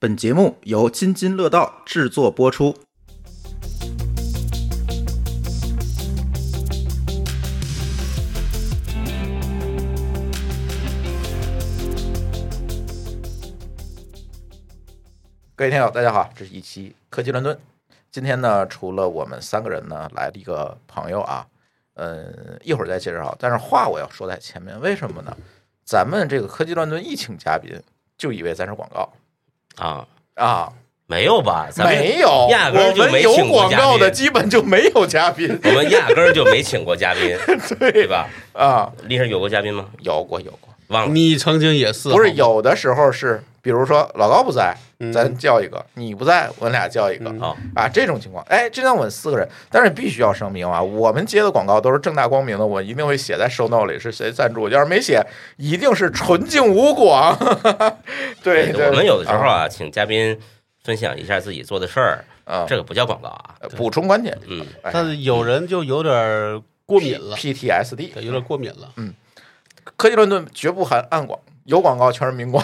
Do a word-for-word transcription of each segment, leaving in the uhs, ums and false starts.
本节目由津津乐道制作播出。各位听友大家好，这是一期科技伦敦。今天呢，除了我们三个人呢，来了一个朋友啊，呃，一会儿再介绍。但是话我要说在前面，为什么呢？咱们这个科技伦敦一请嘉宾，就以为咱是广告啊啊， 没有吧？咱们没有， 压根儿就没我们有请过嘉宾广告的基本就没有嘉宾， 我们压根儿就没请过嘉宾， 对对吧？ 啊， 历史有过嘉宾吗？ 有过有过， 忘了。 你曾经也是， 不是有的时候是，比如说老高不在， 嗯咱叫一个；你不在，我们俩叫一个。 嗯哦啊，这种情况，哎，这样我们四个人，但是必须要声明啊，我们接的广告都是正大光明的，我一定会写在 show note 里是谁赞助，要是没写，一定是纯净无广。对，对我们有的时候啊，请嘉宾分享一下自己做的事儿， 啊， 这个不叫广告啊。 补充观点， 嗯， 哎但是有人就有点过敏了， P T S D， 对，有点过敏了。 科技伦敦绝不含暗广，有广告全是明广。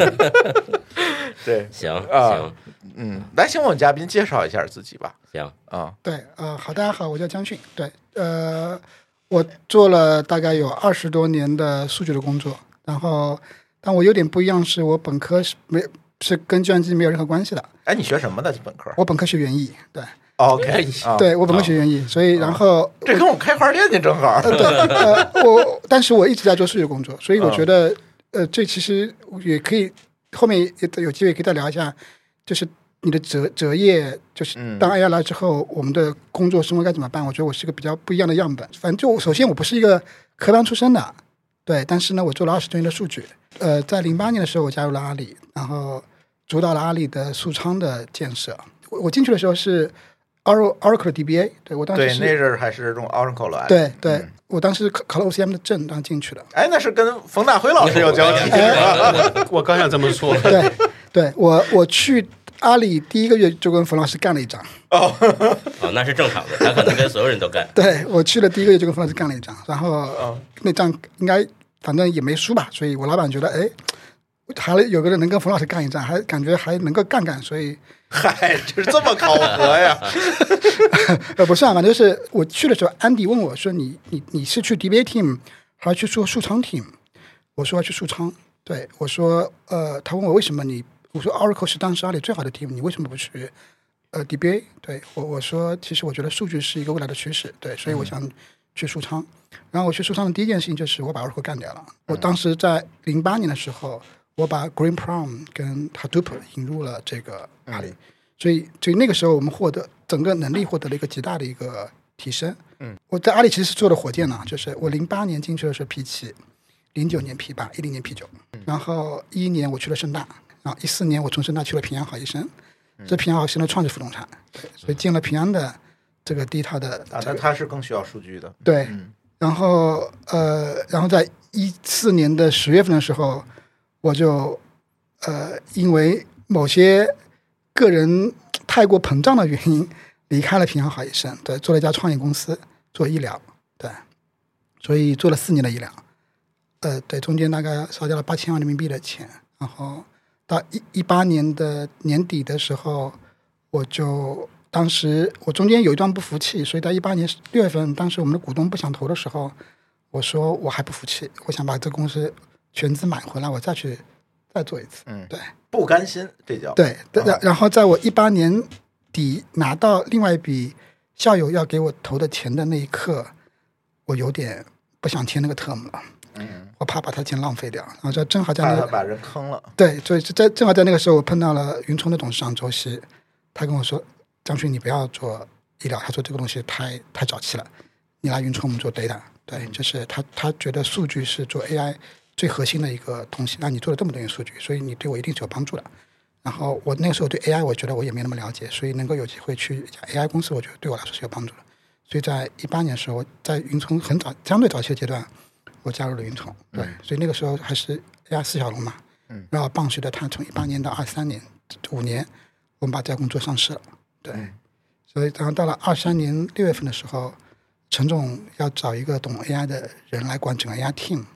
对， 行啊行嗯，来，请我们嘉宾介绍一下自己吧。 行， 啊， 对，呃，好，大家好，我叫江迅。对，呃，我做了大概有二十多年的数据的工作，然后，但我有点不一样，是我本科是没是跟计算机没有任何关系的。 哎，你学什么的本科我本科学园艺，对， ？OK，啊， 对我本科学园艺，所以然后这跟我开花店去正好。 呃，对，呃，我但是我一直在做数据工作，所以我觉得，呃，这其实也可以后面也有机会可以再聊一下，就是你的择择业，就是当 A I 来之后，我们的工作生活该怎么办？我觉得我是个比较不一样的样本。反正就首先我不是一个科班出身的，对，但是呢，我做了二十多年的数据。呃，在零八年的时候，我加入了阿里，然后主导了阿里的数仓的建设。我我进去的时候是 Oracle 的 D B A， 对我当时对， 是那阵儿还是用 Oracle 来的。 对对、 嗯我当时考考了 O C M 的证，当时进去的。 哎，那是跟冯大辉老师有交集。 我我刚想这么说， 对，对我我去阿里第一个月就跟冯老师干了一仗。 哦，那是正常的，他可能跟所有人都干。 对我去了第一个月就跟冯老师干了一仗，然后嗯那仗应该反正也没输吧，所以我老板觉得哎，还有个人能跟冯老师干一仗，还感觉还能够干干，所以嗨，这是这么考核呀？ 呃不是啊，反正就是我去的时候，安迪问我说你你你是去 D B A team 还是去做数仓 team？ 我说要去数仓。对我说呃，他问我为什么你，我说 Oracle 是当时阿里最好的 team， 你为什么不去呃 D B A？ 对我我说其实我觉得数据是一个未来的趋势，对，所以我想去数仓。然后我去数仓的第一件事情就是我把 Oracle 干掉了。我当时在零八年的时候，我把 Green Plum 跟 Hadoop 引入了这个阿里。所以，所以那个时候我们获得整个能力获得了一个极大的一个提升。嗯，我在阿里其实是做的火箭呢，就是我零八年进去的时候 P 七，零九年 P 八，一零年 P 九，然后一一年我去了盛大，然后一四年我从盛大去了平安好医生，这平安好医生的创始副总裁，对，所以进了平安的这个第一套的、这个。 啊，那他是更需要数据的。 对， 嗯、 然后呃，然后在一四年的十月份的时候，我就呃因为某些个人太过膨胀的原因，离开了平安好医生，对，做了一家创业公司做医疗，对，所以做了四年的医疗，呃，对，中间大概烧掉了八千万人民币的钱，然后到一一八年的年底的时候，我就当时我中间有一段不服气，所以在一八年六月份，当时我们的股东不想投的时候，我说我还不服气，我想把这个公司全资买回来，我再去再做一次， 嗯， 对。 不甘心，这叫对，然然后在我一八年底拿到另外一笔校友要给我投的钱的那一刻，我有点不想签那个 term 了， 嗯， 我怕把他钱浪费掉，然后就正好在那个怕他把人坑了。 对，所以在正好在那个时候，我碰到了云聪的董事长周希，他跟我说：“张勋，你不要做医疗，他说这个东西太太早期了，你来云聪我们做 data。”对，就是他他觉得数据是做 A I。最核心的一个东西，那你做了这么多年数据，所以你对我一定是有帮助的。然后我那个时候对 A I 我觉得我也没那么了解，所以能够有机会去一家 A I 公司，我觉得对我来说是有帮助的。所以在一八年的时候，在云聪很早相对早期的阶段，我加入了云聪。对，嗯、所以那个时候还是 A I 四小龙嘛。嗯。然后棒随着它从一八年到二三年五年，我们把这家公司上市了。对。嗯、所以然后到了二三年六月份的时候，陈总要找一个懂 A I 的人来管整个 A I team。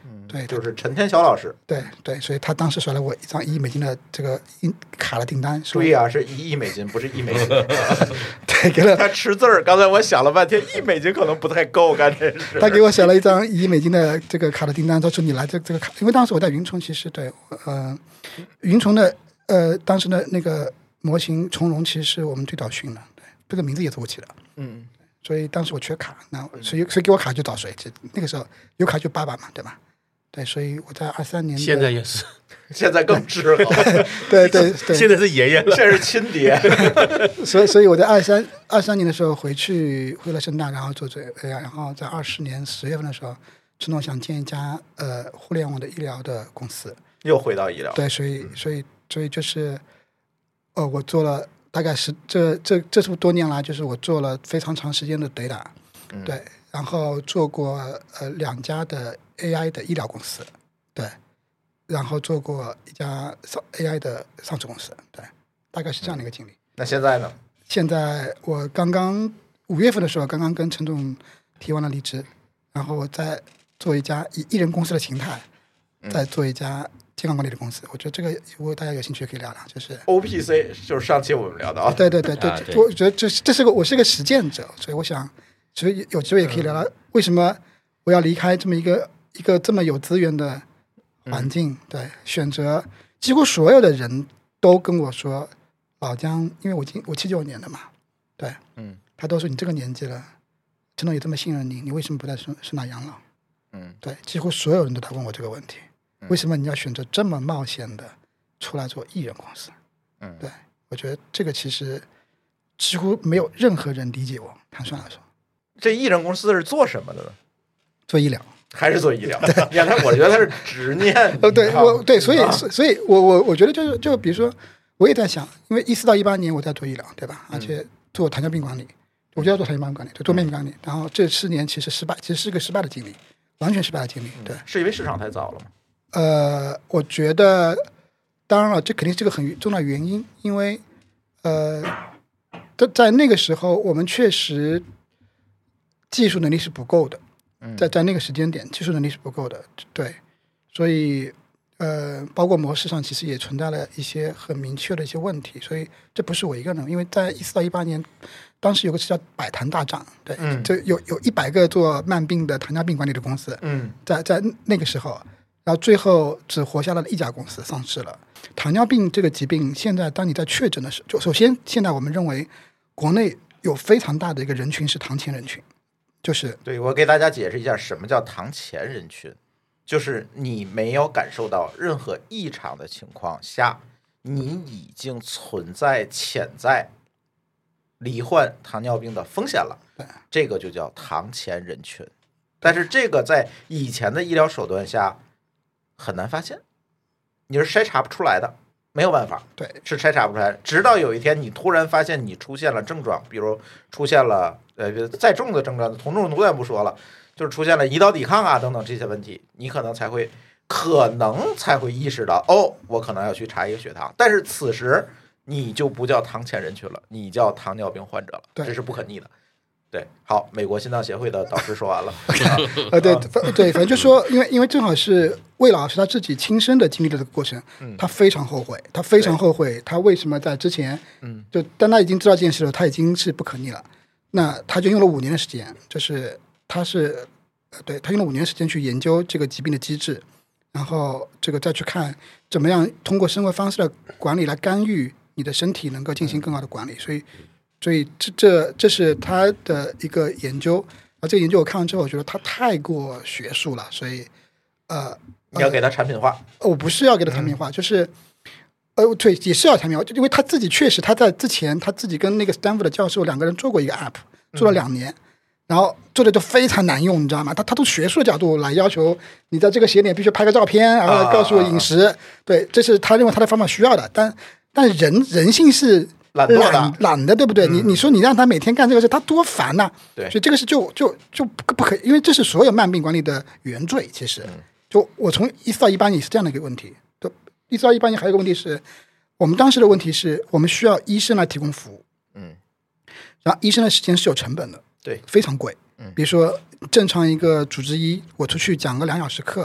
对， 就是陈天晓老师。 对对，所以他当时甩了我一张一亿美金的这个卡的订单。 注意啊，是一亿美金，不是一美金。 对，给了他吃字儿。刚才我想了半天，一美金可能不太够，干这事。 他给我写了一张一亿美金的这个卡的订单，他说你来这这个卡，因为当时我在云虫，其实对，呃，云虫的呃当时的那个模型从容，其实是我们最早训的，对，这个名字也是我起的， 嗯， 所以当时我缺卡，那所以所以给我卡就找谁？就那个时候有卡就爸爸嘛，对吧？对，所以我在二三年， 现在也是， 现在更滞后。 对对对， 现在是爷爷了， 这是亲爹。 所以所以我在二三二三年的时候回去回了深大，然后做这 A I， 然后在二四年十月份的时候，陈总想建一家呃互联网的医疗的公司， 又回到医疗。 对，所以所以所以就是，呃，我做了大概是这这这是多年来，就是我做了非常长时间的 data， 嗯、 对，然后做过呃两家的 A I 的医疗公司，对，然后做过一家上 A I 的上市公司，对，大概是这样的一个经历。 嗯、那现在呢？ 现在我刚刚五月份的时候，刚刚跟陈总提完了离职，然后我再做一家以艺人公司的形态，再做一家健康管理的公司。我觉得这个如果大家有兴趣可以聊聊，就是 O P C， 就是上期我们聊到的。 对对对对， 啊、对我觉得这这是个我是个实践者，所以我想，所以有机会也可以聊聊为什么我要离开这么一个一个这么有资源的环境。嗯、对，选择几乎所有的人都跟我说，老姜，因为我今我七九年的嘛，对， 嗯， 他都说你这个年纪了，陈总也这么信任你，你为什么不在深深大养老？ 嗯， 对，几乎所有人都在问我这个问题， 嗯、 为什么你要选择这么冒险的出来做艺人公司？ 嗯， 对，我觉得这个其实几乎没有任何人理解我。坦率来说， 这艺人公司是做什么的呢？ 做医疗， 还是做医疗？对，他我觉得他是执念。 呃，对我对，所以、 啊、 所以我我我觉得就是就比如说，我也在想，因为一四到一八年我在做医疗，对吧？而且做糖尿病管理，我就要做糖尿病管理，就做面病管理。然后这四年其实失败，其实是个失败的经历，完全失败的经历。对， 是因为市场太早了吗？ 呃，我觉得，当然了，这肯定是个很重要的原因，因为呃，在在那个时候，我们确实技术能力是不够的，在在那个时间点，技术能力是不够的，对，所以呃，包括模式上其实也存在了一些很明确的一些问题，所以这不是我一个人，因为在一四到一八年，当时有个词叫百坛大战，对， 嗯、 这有有一百个做慢病的糖尿病管理的公司， 嗯， 在在那个时候。然后最后只活下来了一家公司上市了。糖尿病这个疾病，现在当你在确诊的时候，就首先现在我们认为国内有非常大的一个人群是糖前人群，就是对我给大家解释一下什么叫糖前人群，就是你没有感受到任何异常的情况下，你已经存在潜在罹患糖尿病的风险了，这个就叫糖前人群。但是这个在以前的医疗手段下很难发现，你是筛查不出来的，没有办法， 对， 是筛查不出来。直到有一天你突然发现你出现了症状，比如出现了呃再重的症状，酮中毒咱不说了，就是出现了胰岛抵抗啊等等这些问题，你可能才会可能才会意识到，哦，我可能要去查一个血糖。但是此时你就不叫糖前人群了，你叫糖尿病患者了，这是不可逆的。对，好，美国心脏协会的导师说完了。 呃，对对，反正就说，因为因为正好是魏老师他自己亲身的经历的这个过程， 嗯、 他非常后悔，他非常后悔，他为什么在之前， 嗯， 就当他已经知道这件事了，他已经是不可逆了，那他就用了五年的时间，就是他是，对他用了五年时间去研究这个疾病的机制，然后这个再去看怎么样通过生活方式的管理来干预你的身体，能够进行更好的管理，所以。所以这这这是他的一个研究，而这个研究我看完之后，我觉得他太过学术了，所以呃， 你要给他产品化。 呃、我不是要给他产品化，嗯、就是呃，对，也是要产品化，因为他自己确实他在之前他自己跟那个 Stanford 的教授两个人做过一个 app， 做了两年，嗯、然后做的就非常难用，你知道吗？他他从学术的角度来要求你在这个节点必须拍个照片，然后告诉我饮食，啊、对，这是他认为他的方法需要的，但但人人性是。 懒懒懒的，对不对？嗯、你你说你让他每天干这个事，他多烦呐、啊！ 对， 所以这个是就就就不不可，因为这是所有慢病管理的原罪。其实， 嗯、 就我从一四到一八年是这样的一个问题。就一四到一八年还有一个问题是，我们当时的问题是我们需要医生来提供服务， 嗯， 然后医生的时间是有成本的， 对， 非常贵。 嗯， 比如说正常一个主治医，我出去讲个两小时课，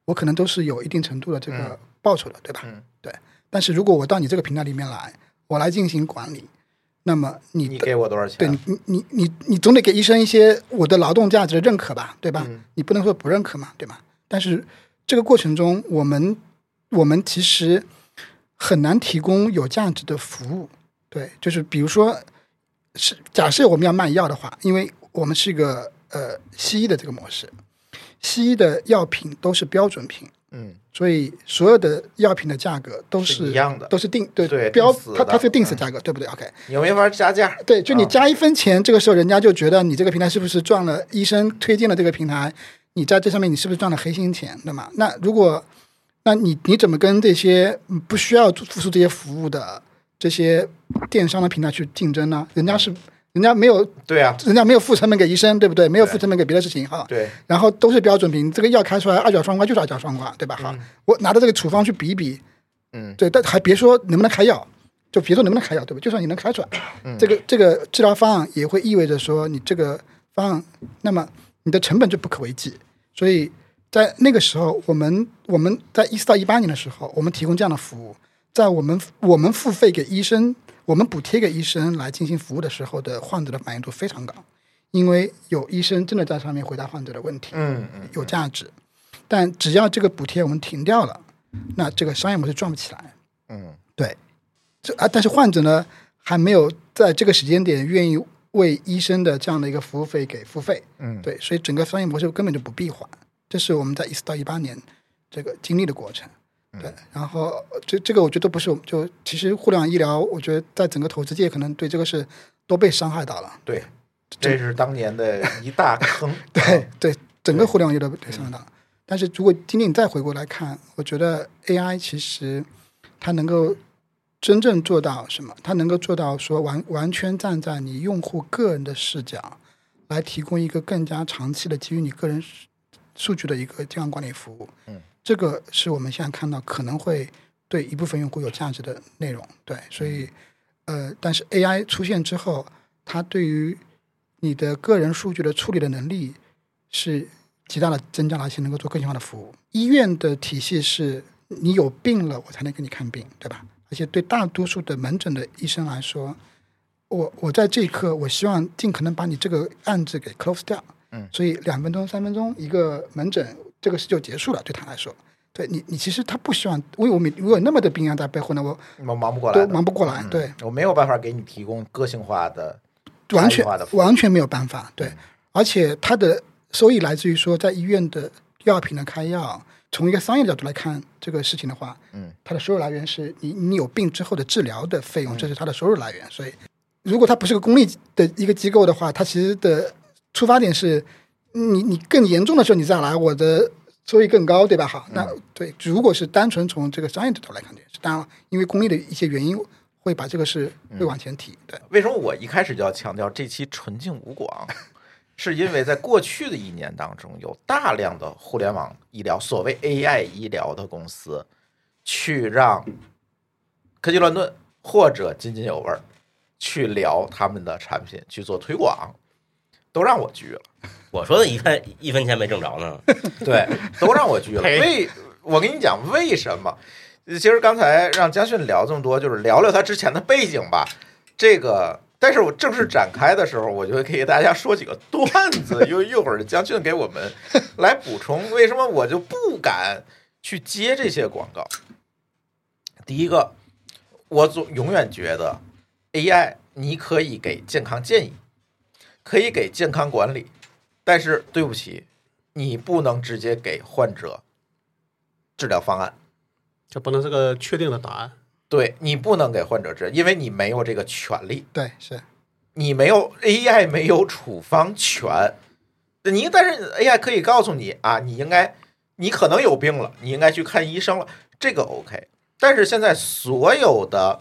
我可能都是有一定程度的这个嗯报酬的，对吧？ 嗯对。但是如果我到你这个平台里面来，我来进行管理，那么你你给我多少钱？ 对你你你你你总得给医生一些我的劳动价值的认可吧，对吧？ 嗯你不能说不认可嘛，对吧？但是这个过程中，我们我们其实很难提供有价值的服务。对，就是比如说，是假设我们要卖药的话，因为我们是一个呃西医的这个模式，西医的药品都是标准品， 嗯所以所有的药品的价格都是一样的都是定对对标定死，的它它是定死价格，对不对 ？OK， 你又没法加价。 对，就你啊加一分钱，这个时候人家就觉得你这个平台是不是赚了医生推荐了这个平台，你在这上面你是不是赚了黑心钱，对吗？那如果那你你怎么跟这些嗯不需要付出这些服务的这些电商的平台去竞争呢？人家是人家没有对啊， 人家没有付成本给医生，对不对？没有付成本给别的事情哈。 对， 然后都是标准品，这个药开出来二甲双胍就是二甲双胍，对吧？好，我拿着这个处方去比一比， 嗯对，但还别说能不能开药，就别说能不能开药，对吧？就算你能开出来， 嗯这个这个治疗方案也会意味着说你这个方案，那么你的成本就不可为继。所以在那个时候，我们我们在一四到一八年的时候，我们提供这样的服务，在我们我们付费给医生，我们补贴给医生来进行服务的时候的患者的反应度非常高，因为有医生真的在上面回答患者的问题， 嗯嗯， 有价值。但只要这个补贴我们停掉了，那这个商业模式转不起来。 嗯对，这啊，但是患者呢还没有在这个时间点愿意为医生的这样的一个服务费给付费。 嗯， 对，所以整个商业模式根本就不闭环，这是我们在一四到一八年这个经历的过程。对，然后这这个我觉得不是，就其实互联网医疗，我觉得在整个投资界可能对这个是都被伤害到了。 对，这是当年的一大坑。 对对，整个互联网业都被伤害到了。但是如果今天你再回过来看，我觉得 A I 其实它能够真正做到什么？它能够做到说完完全站在你用户个人的视角，来提供一个更加长期的基于你个人数据的一个健康管理服务。 嗯， 这个是我们现在看到可能会对一部分用户有价值的内容。对，所以呃，但是 A I 出现之后，它对于你的个人数据的处理的能力是极大的增加了，而且能够做个性化的服务。医院的体系是你有病了我才能给你看病，对吧？而且对大多数的门诊的医生来说，我我在这一刻我希望尽可能把你这个案子给 close 掉。 嗯， 所以两分钟三分钟一个门诊这个事就结束了，对他来说。对你，你其实他不希望，因为我们我有那么多病案在背后呢，我我忙不过来， 都忙不过来。 嗯对， 我没有办法给你提供个性化的、 完全差异化的服务完全没有办法。对，而且它的收益来自于说，在医院的药品的开药，从一个商业的角度来看这个事情的话， 嗯， 它的收入来源是你你有病之后的治疗的费用，这是它的收入来源。所以，如果它不是个公立的一个机构的话，它其实的出发点是，你你更严重的时候你再来，我的收益更高，对吧？好，那对，如果是单纯从这个商业角度来看，是当然，因为公立的一些原因，会把这个是会往前提。对， 为什么我一开始就要强调这期纯净无广？是因为在过去的一年当中，有大量的互联网医疗，所谓 A I 医疗的公司，去让科技乱炖或者津津有味儿去聊他们的产品，去做推广，都让我拒了。 我说的一分一分钱没挣着呢。 对，都让我拒了。为我跟你讲为什么？其实刚才让嘉迅聊这么多，就是聊聊他之前的背景吧。这个，但是我正式展开的时候，我就会给大家说几个段子，因为一会儿嘉迅给我们来补充为什么我就不敢去接这些广告。第一个，我总永远觉得 A I 你可以给健康建议，可以给健康管理，但是对不起，你不能直接给患者治疗方案， 这不能是个确定的答案。 对，你不能给患者治，因为你没有这个权利。 对，是你没有 A I 没有处方权，你但是 A I 可以告诉你啊，你应该，你可能有病了，你应该去看医生了，这个 OK。但是现在所有的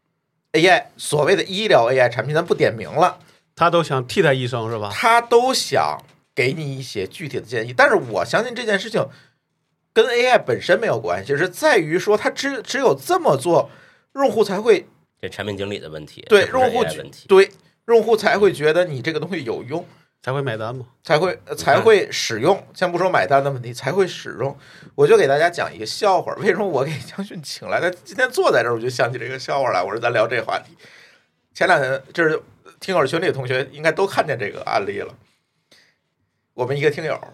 A I 所谓的医疗 A I 产品，咱不点名了， 他都想替代医生是吧？ 他都想给你一些具体的建议，但是我相信这件事情跟 A I 本身没有关系，是在于说它只只有这么做，用户才会这产品经理的问题， 对这不是用户 A I 问题。 对用户才会觉得你这个东西有用。 才会买单嘛， 才会才会使用。先不说买单的问题，才会使用。我就给大家讲一个笑话，为什么我给江迅请来？他今天坐在这儿，我就想起这个笑话来。我说咱聊这个话题。前两天就是听友群里的同学应该都看见这个案例了。我们一个听友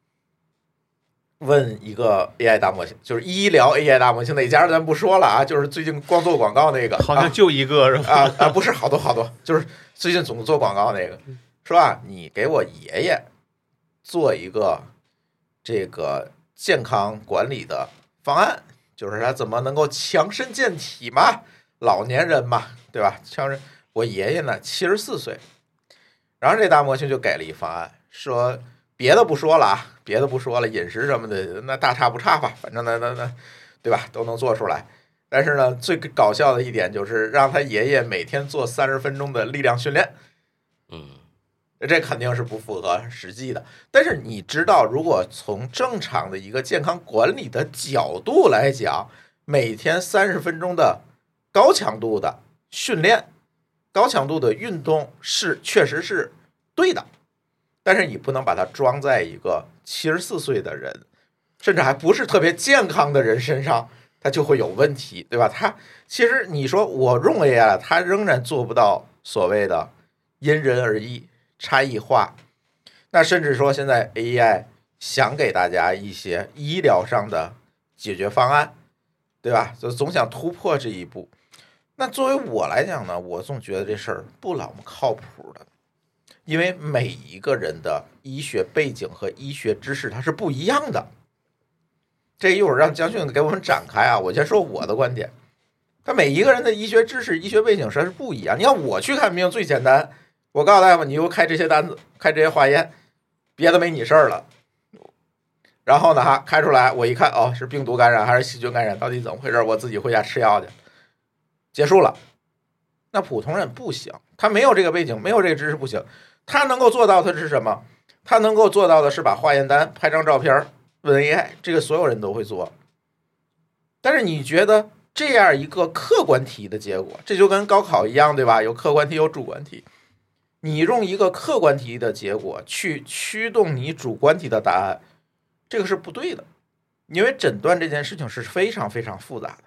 问一个 A I 大模型，就是医疗 A I 大模型哪家咱不说了啊，就是最近光做广告那个， 好像就一个是吧？ 啊啊，不是好多好多，就是最近总做广告那个，说啊，你给我爷爷做一个这个健康管理的方案，就是他怎么能够强身健体嘛，老年人嘛，对吧？强身，我爷爷呢七十四岁，然后这大模型就给了一方案，说别的不说了啊，别的不说了，饮食什么的那大差不差吧，反正那那那，对吧？都能做出来。但是呢，最搞笑的一点就是让他爷爷每天做三十分钟的力量训练。 嗯， 这肯定是不符合实际的。但是你知道，如果从正常的一个健康管理的角度来讲，每天三十分钟的高强度的训练、高强度的运动是确实是对的。但是你不能把它装在一个七十四岁的人，甚至还不是特别健康的人身上，它就会有问题，对吧？它其实你说我用 A I 了，它仍然做不到所谓的因人而异、差异化。那甚至说现在 A I 想给大家一些医疗上的解决方案，对吧？就总想突破这一步。那作为我来讲呢，我总觉得这事儿不老么靠谱的。因为每一个人的医学背景和医学知识它是不一样的，这一会儿让江迅给我们展开啊。我先说我的观点，他每一个人的医学知识、医学背景实在是不一样。你看我去看病最简单，我告诉大夫，你给我开这些单子，开这些化验，别的没你事儿了。然后呢，哈，开出来我一看，哦，是病毒感染还是细菌感染，到底怎么回事？我自己回家吃药去，结束了。那普通人不行，他没有这个背景，没有这个知识不行。他能够做到的是什么？他能够做到的是把化验单拍张照片问 A I， 这个所有人都会做。但是你觉得这样一个客观题的结果，这就跟高考一样，对吧？有客观题有主观题，你用一个客观题的结果去驱动你主观题的答案，这个是不对的。因为诊断这件事情是非常非常复杂的，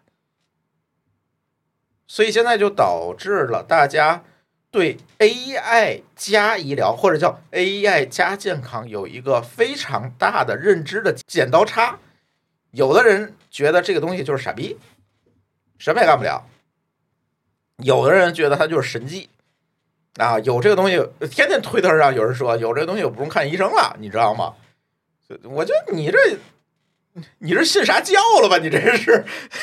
所以现在就导致了大家对 A I 加医疗或者叫 A I 加健康有一个非常大的认知的剪刀差。有的人觉得这个东西就是傻逼，什么也干不了；有的人觉得它就是神迹啊，有这个东西，天天推特上有人说有这个东西我不用看医生了，你知道吗？我觉得你这你这信啥教了吧？你这是。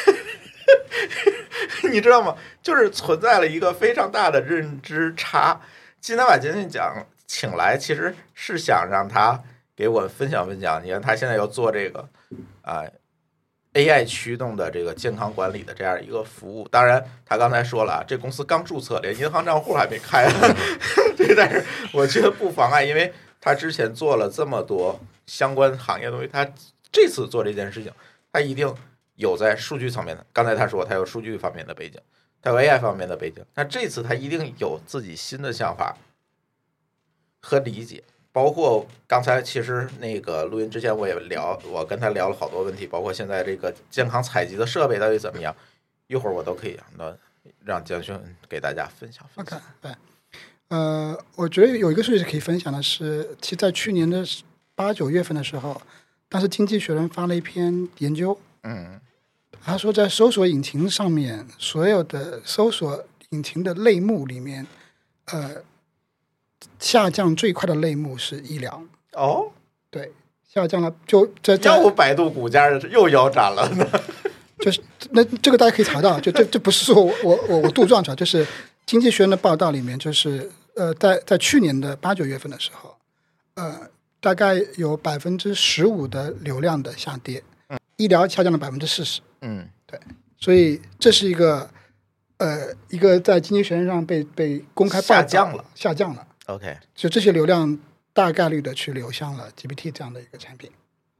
你知道吗？就是存在了一个非常大的认知差。今天把金信讲请来，其实是想让他给我分享分享。你看他现在要做这个啊、呃、A I 驱动的这个健康管理的这样一个服务。当然，他刚才说了，这公司刚注册，连银行账户还没开。对，但是我觉得不妨碍，因为他之前做了这么多相关行业的东西，他这次做这件事情，他一定有在数据层面的，刚才他说他有数据方面的背景，他有 A I 方面的背景，那这次他一定有自己新的想法和理解，包括刚才其实那个录音之前我也聊，我跟他聊了好多问题，包括现在这个健康采集的设备到底怎么样，一会儿我都可以让让江迅给大家分享分享。 Okay, 对，呃，我觉得有一个数据是可以分享的是，其实在去年的八九月份的时候，当时经济学人发了一篇研究， 嗯， 他说在搜索引擎上面，所有的搜索引擎的类目里面，呃，下降最快的类目是医疗。 哦， 对，下降了，就在在要不百度股价又腰斩了呢？ 就是那这个大家可以查到，就这这不是说我我我我杜撰出来，就是经济学人的报道里面，就是呃，在在去年的八九月份的时候，呃，大概有百分之十五的流量的下跌，嗯、医疗下降了百分之四十。 嗯， 对，所以这是一个呃一个在经济学人上被被公开报道下降了， 下降了。 OK， 就这些流量大概率的去流向了 G P T 这样的一个产品。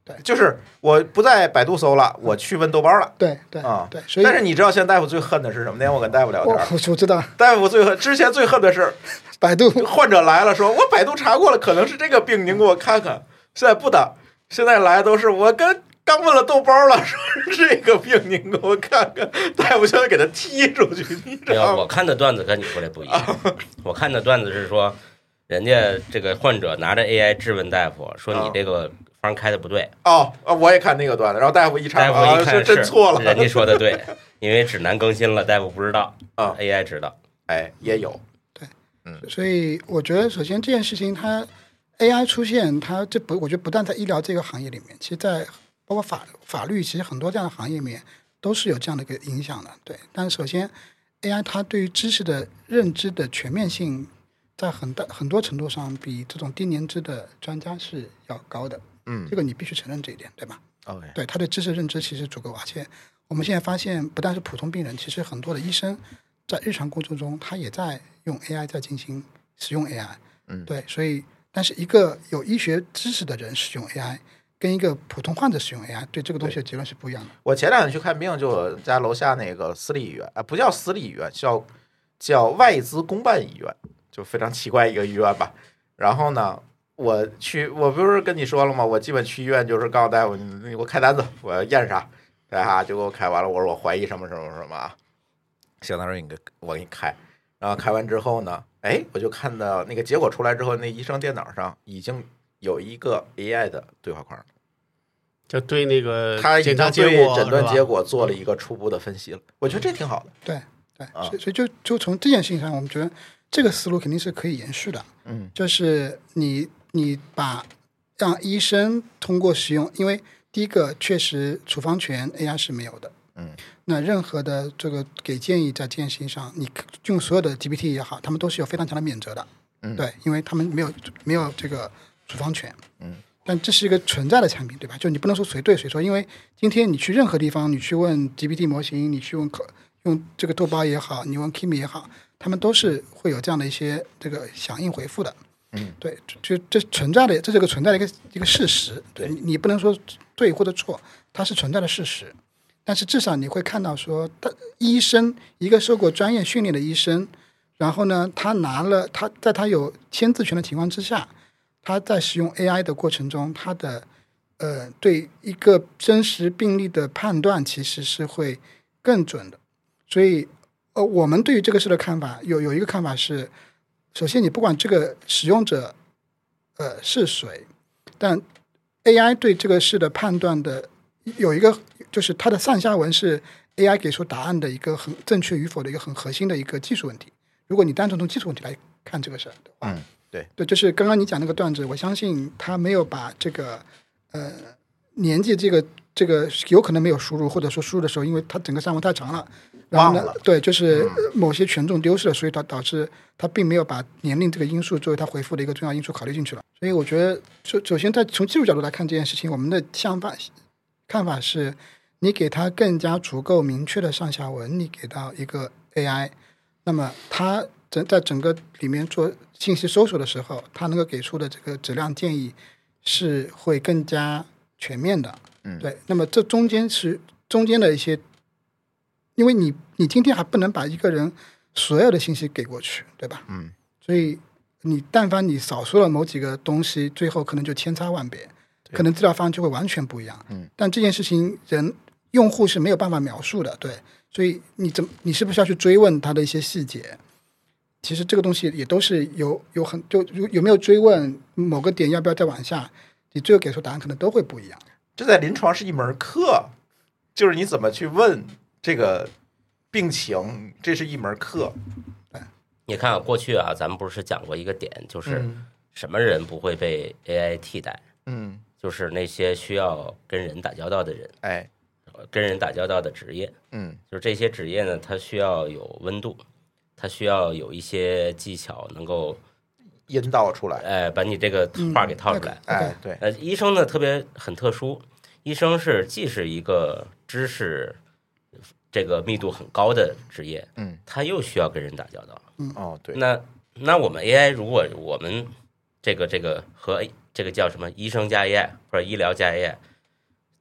对， 就是我不在百度搜了，我去问豆包了。 对对啊， 对，所以但是你知道现在大夫最恨的是什么？那天我跟大夫聊天， 我我知道， 大夫最恨之前最恨的是百度患者来了说，我百度查过了，可能是这个病，您给我看看。现在不的，现在来都是我跟刚问了豆包了，说是这个病，您给我看看。大夫现在给他踢出去，你知道吗？ 我看的段子跟你说的不一样，我看的段子是说，人家这个患者拿着 A I 质问大夫，说你这个方开的不对。 哦，我也看那个段子，然后大夫一查， 大夫一看、 啊、是真错了， 人家说的对，因为指南更新了，大夫不知道啊 ，A I 知道， 哎，也有， 对， 嗯， 所以我觉得首先这件事情它 A I 出现，它这不，我觉得不但在医疗这个行业里面，其实在包括法法律，其实很多这样的行业里面都是有这样的一个影响的，对。但是首先 A I 它对于知识的认知的全面性，在很大很多程度上比这种低年资的专家是要高的， 嗯， 这个你必须承认这一点，对吧 ？OK， 对，他对知识认知其实足够，而且我们现在发现，不但是普通病人，其实很多的医生在日常工作中，他也在用 A I 在进行使用 A I， 嗯， 对，所以但是一个有医学知识的人使用 A I，跟一个普通患者使用 A I， 对这个东西的结论是不一样的。 我前两天去看病，就我家楼下那个私立医院，啊，不叫私立医院，叫叫外资公办医院，就非常奇怪一个医院吧。然后呢，我去，我不是跟你说了吗？我基本去医院就是告诉大夫，你给我开单子，我要验啥，对哈，就给我开完了。我说我怀疑什么什么什么啊，相当于你给我给你开，然后开完之后呢，哎，我就看到那个结果出来之后，那医生电脑上已经有一个 A I 的对话框。 就对那个他已经检查结对果诊断结果做了一个初步的分析了，我觉得这挺好的。 对对， 啊所以所以就就从这件事情上，我们觉得这个思路肯定是可以延续的。 嗯， 就是你你把让医生通过使用，因为第一个确实处方权 A I 是没有的。 嗯， 那任何的这个给建议在这件事情上，你用所有的 G P T 也好，他们都是有非常强的免责的。 嗯， 对，因为他们没有没有这个处方权。 嗯。 但这是一个存在的产品，对吧？就你不能说谁对谁错，因为今天你去任何地方，你去问 G P T 模型，你去问可用这个豆包也好，你问 Kimi 也好，他们都是会有这样的一些这个响应回复的。 嗯， 对，就这存在的，这是个存在的一个一个事实。对，你你不能说对或者错，它是存在的事实。但是至少你会看到说，他医生一个受过专业训练的医生，然后呢，他拿了他在他有签字权的情况之下。他在使用 A I 的过程中，他的呃对一个真实病例的判断其实是会更准的。所以呃，我们对于这个事的看法有有一个看法是，首先你不管这个使用者呃是谁，但 A I 对这个事的判断的有一个就是它的上下文是 A I 给出答案的一个很正确与否的一个很核心的一个技术问题。如果你单纯从技术问题来看这个事的话， 嗯。对对，就是刚刚你讲那个段子，我相信他没有把这个呃年纪这个这个有可能没有输入，或者说输入的时候，因为他整个上文太长了，然后呢，对，就是某些权重丢失了，所以他导致他并没有把年龄这个因素作为他回复的一个重要因素考虑进去了。所以我觉得，首首先在从技术角度来看这件事情，我们的想法看法是，你给他更加足够明确的上下文，你给到一个 A I， 那么它整在整个里面做信息搜索的时候，它能够给出的这个质量建议是会更加全面的。 嗯， 对。那么这中间是中间的一些，因为你你今天还不能把一个人所有的信息给过去，对吧？ 嗯。 所以你但凡你少说了某几个东西，最后可能就千差万别，可能资料方案就会完全不一样。 嗯。 但这件事情人用户是没有办法描述的，对。所以你怎么你是不是要去追问他的一些细节？其实这个东西也都是有有很就有没有追问某个点要不要再往下，你最后给出答案可能都会不一样。 这在临床是一门课，就是你怎么去问这个病情，这是一门课。 你看啊，过去啊，咱们不是讲过一个点，就是什么人不会被 A I 替代？ 嗯， 就是那些需要跟人打交道的人， 哎， 跟人打交道的职业。 嗯， 就是这些职业呢，它需要有温度。它需要有一些技巧能够引导出来， 哎，把你这个话给套出来。 嗯、哎，对。 呃，医生呢特别很特殊，医生是既是一个知识这个密度很高的职业， 嗯， 他又需要跟人打交道。 嗯，哦，对。 那那我们 A I 如果我们这个这个和这个叫什么医生加 A I 或者医疗加 A I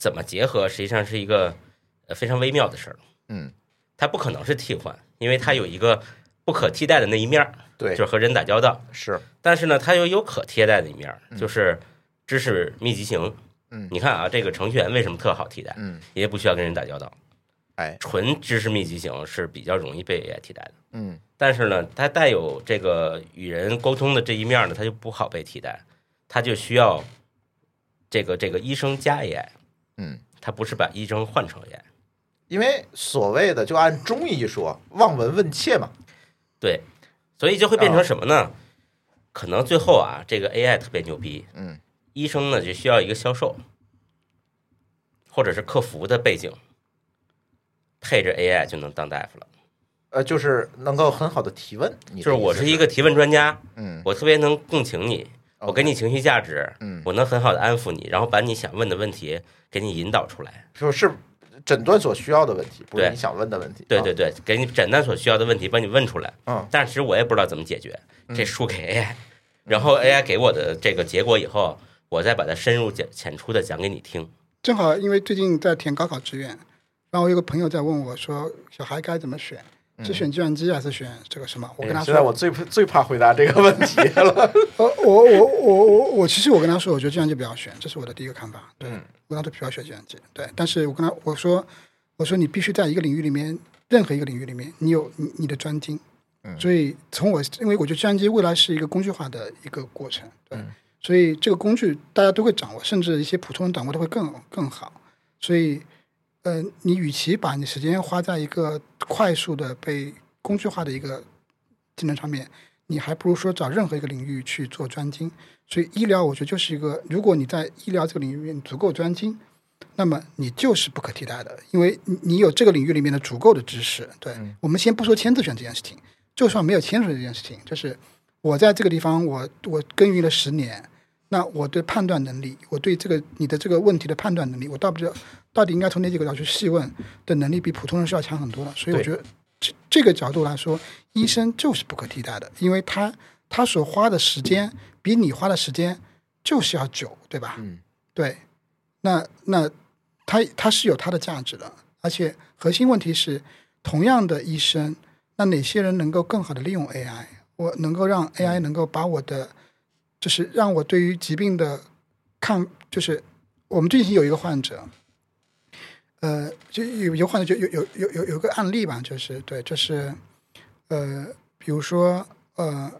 怎么结合，实际上是一个呃非常微妙的事儿。 嗯， 它不可能是替换，因为它有一个不可替代的那一面， 对， 就是和人打交道。 是， 但是呢，它又有可替代的一面，就是知识密集型。 嗯， 你看啊，这个程序员为什么特好替代？ 嗯， 也不需要跟人打交道。 哎， 纯知识密集型是比较容易被 A I 替代的。 嗯， 但是呢，它带有这个与人沟通的这一面呢，它就不好被替代，它就需要这个这个医生加 A I。 嗯， 它不是把医生换成 A I。 因为所谓的就按中医说，望闻问切嘛。 对，所以就会变成什么呢？哦、可能最后啊，这个 A I 特别牛逼， 嗯， 医生呢就需要一个销售，或者是客服的背景，配着 A I 就能当大夫了。 呃，就是能够很好的提问， 就是我是一个提问专家， 嗯， 我特别能共情你，我给你情绪价值， 嗯， 我能很好的安抚你，然后把你想问的问题给你引导出来， 就是诊断所需要的问题，不是你想问的问题。 对对对，给你诊断所需要的问题，帮你问出来。 嗯， 但是其实我也不知道怎么解决，这输给 A I，、嗯、然后 A I 给我的这个结果以后，我再把它深入浅出的讲给你听。 正好因为最近在填高考志愿，然后我有个朋友在问我说，小孩该怎么选？是选计算机还是选这个什么？我跟他说， 现在我最最怕回答这个问题了。 呃，我我我我我其实我跟他说，我觉得计算机不要选，这是我的第一个看法。对， 嗯、 我跟他说不要选计算机。对，但是我跟他我说我说你必须在一个领域里面，任何一个领域里面，你有你你的专精。 嗯， 所以从我因为我觉得计算机未来是一个工具化的一个过程。对， 嗯、 所以这个工具大家都会掌握，甚至一些普通人掌握的会更更好。所以，呃，你与其把你时间花在一个快速的被工具化的一个技能上面，你还不如说找任何一个领域去做专精。所以医疗我觉得就是一个，如果你在医疗这个领域里面足够专精，那么你就是不可替代的，因为你有这个领域里面的足够的知识。对、嗯、我们先不说签字选这件事情，就算没有签字这件事情，就是我在这个地方我我耕耘了十年，那我对判断能力，我对这个你的这个问题的判断能力，我到不了到底应该从哪几个角度去细问的能力，比普通人是要强很多的。所以我觉得这这个角度来说，医生就是不可替代的，因为他他所花的时间比你花的时间就是要久，对吧？ 嗯， 对，那那他他是有他的价值的，而且核心问题是，同样的医生，那哪些人能够更好的利用 A I？ 我能够让 A I 能够把我的，就是让我对于疾病的看，就是我们最近有一个患者。呃，就有有患者就有有有有有个案例吧，就是对，就是呃，比如说呃，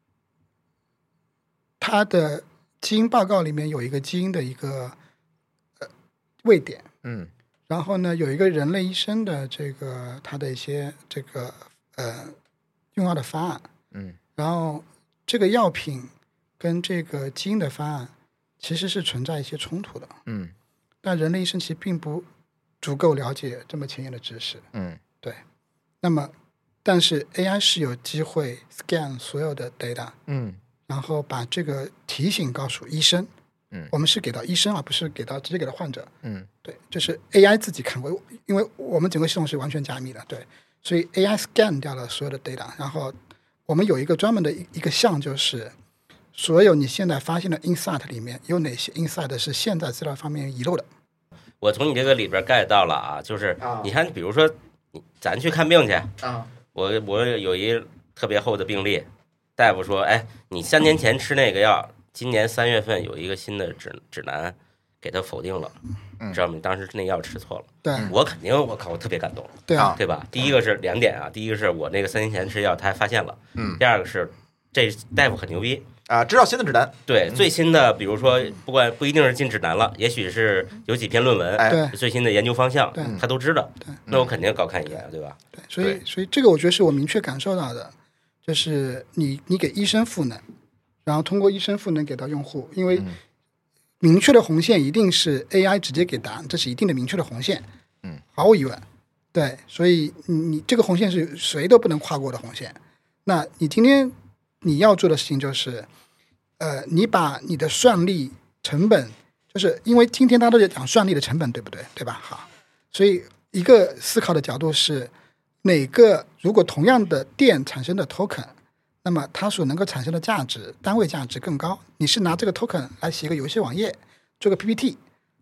他的基因报告里面有一个基因的一个呃位点， 嗯， 然后呢，有一个人类医生的这个他的一些这个呃用药的方案， 嗯， 然后这个药品跟这个基因的方案其实是存在一些冲突的， 嗯， 但人类医生其实并不足够了解这么前沿的知识， 嗯， 对。那么，但是 A I 是有机会 scan 所有的 data， 嗯， 然后把这个提醒告诉医生， 嗯， 我们是给到医生，而不是给到直接给到患者， 嗯， 对，就是 A I 自己看过，因为我们整个系统是完全加密的，对，所以 A I scan 掉了所有的 data， 然后我们有一个专门的一个项，就是所有你现在发现的 insight 里面有哪些 insight 是现在资料方面遗漏的。 我从你这个里边 get 到了啊，就是你看，比如说咱去看病去啊， 我我有一特别厚的病历，大夫说，哎，你三年前吃那个药，今年三月份有一个新的指指南给他否定了，知道吗？当时那药吃错了， 对， 我肯定我靠，我特别感动， 对啊， 对吧？第一个是两点啊，第一个是我那个三年前吃药他还发现了， 嗯， 第二个是这大夫很牛逼。 啊，知道新的指南， 对最新的，比如说不管不一定是进指南了，也许是有几篇论文， 哎， 最新的研究方向，他都知道， 对， 那我肯定高看一眼，对吧？ 对，所以所以这个我觉得是我明确感受到的，就是你你给医生赋能，然后通过医生赋能给到用户，因为明确的红线一定是 A I 直接给答案，这是一定的明确的红线， 嗯， 毫无疑问，对，所以你你这个红线是谁都不能跨过的红线，那你今天你要做的事情就是，呃，你把你的算力成本，就是因为今天大家都在讲算力的成本，对不对？对吧？好，所以一个思考的角度是，哪个如果同样的电产生的 token， 那么它所能够产生的价值单位价值更高。你是拿这个 token 来写个游戏网页，做个 P P T，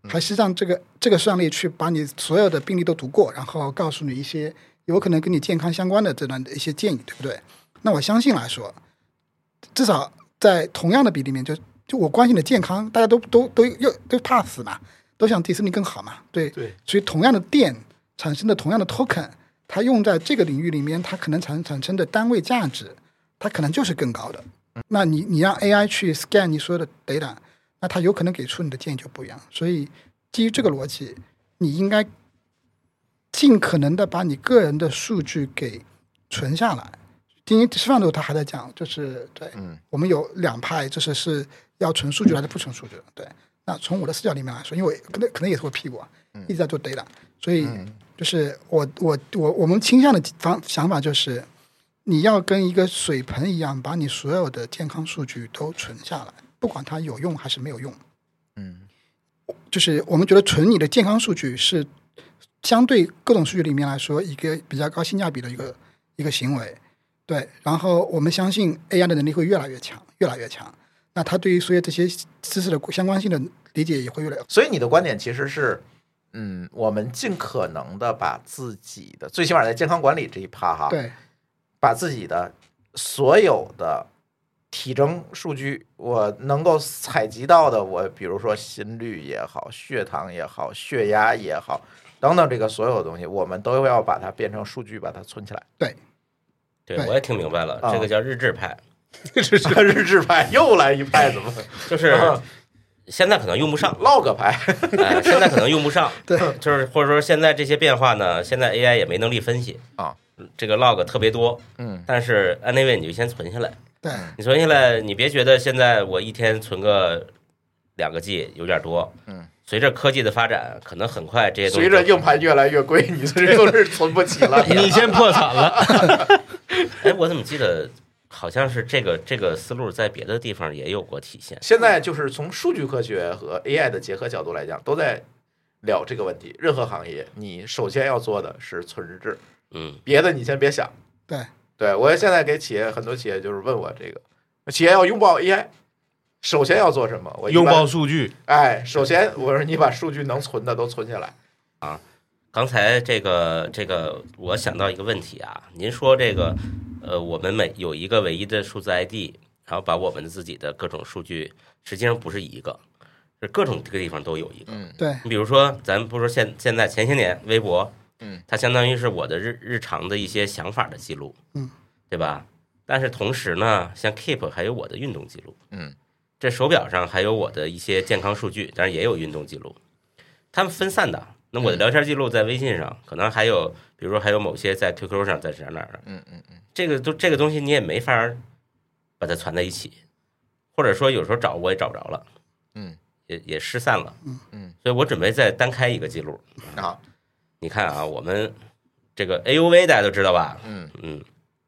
还是让这个这个算力去把你所有的病例都读过，然后告诉你一些有可能跟你健康相关的这段的一些建议，对不对？那我相信来说，至少在同样的比例里面，就就我关心的健康，大家都都都又都怕死嘛，都想迪士尼更好嘛，对对， 所以同样的电产生的同样的 token， 它用在这个领域里面，它可能产产生的单位价值，它可能就是更高的。那你你让 A I 去 scan 你所有的 data， 那它有可能给出你的建议就不一样。所以基于这个逻辑，你应该尽可能的把你个人的数据给存下来。今天吃饭的时候他还在讲，就是对、嗯、我们有两派，就是是要存数据还是不存数据的。对，那从我的视角里面来说，因为我可能可能也是我屁股啊，一直在做 data， 所以就是我我我我们倾向的方想法就是，你要跟一个水盆一样，把你所有的健康数据都存下来，不管它有用还是没有用。嗯，就是我们觉得存你的健康数据是相对各种数据里面来说一个比较高性价比的一个一个行为。对，然后我们相信 A I 的能力会越来越强，越来越强。那它对于所有这些知识的相关性的理解也会越来越。 所以你的观点其实是，嗯，我们尽可能的把自己的，最起码在健康管理这一趴哈， 对， 把自己的所有的体征数据，我能够采集到的，我比如说心率也好，血糖也好，血压也好，等等，这个所有的东西，我们都要把它变成数据，把它存起来。 对。 对，我也听明白了，这个叫日志派。 日志派又来一派，怎么？ 就是现在可能用不上 log 派， 哎，现在可能用不上。 对， 就是或者说现在这些变化呢，现在 A I 也没能力分析啊， 这个 log 特别多。 嗯， 但是 anyway 你就先存下来。 对， 你存下来，你别觉得现在我一天存个两个 G 有点多。 嗯。 随着科技的发展，可能很快这些东西。 随着硬盘越来越贵，你这就是存不起了。 你先破产了。 哎，我怎么记得好像是这个这个思路在别的地方也有过体现。 现在就是从数据科学和 A I 的结合角度来讲，都在聊这个问题。任何行业，你首先要做的是存日志， 嗯， 别的你先别想。 对， 对我现在给企业很多企业就是问我这个，企业要拥抱 A I。首先要做什么？我拥抱数据。 哎，首先我说你把数据能存的都存下来啊。刚才这个这个，我想到一个问题啊。您说这个，呃，我们每有一个唯一的数字 I D， 然后把我们自己的各种数据，实际上不是一个，是各种这个地方都有一个。 嗯， 对。 你比如说，咱不说现现在前些年微博， 嗯， 它相当于是我的日日常的一些想法的记录， 嗯， 对吧？但是同时呢，像 Keep 还有我的运动记录， 嗯。 这手表上还有我的一些健康数据，当然也有运动记录，他们分散的。那我的聊天记录在微信上，可能还有，比如说还有某些在 Q Q 上，在哪哪儿， 嗯嗯嗯， 这个都这个东西你也没法把它攒在一起，或者说有时候找我也找不着了， 嗯， 也也失散了， 嗯嗯， 所以我准备再单开一个记录啊。 你看啊，我们这个 A U V 大家都知道吧？ 嗯嗯。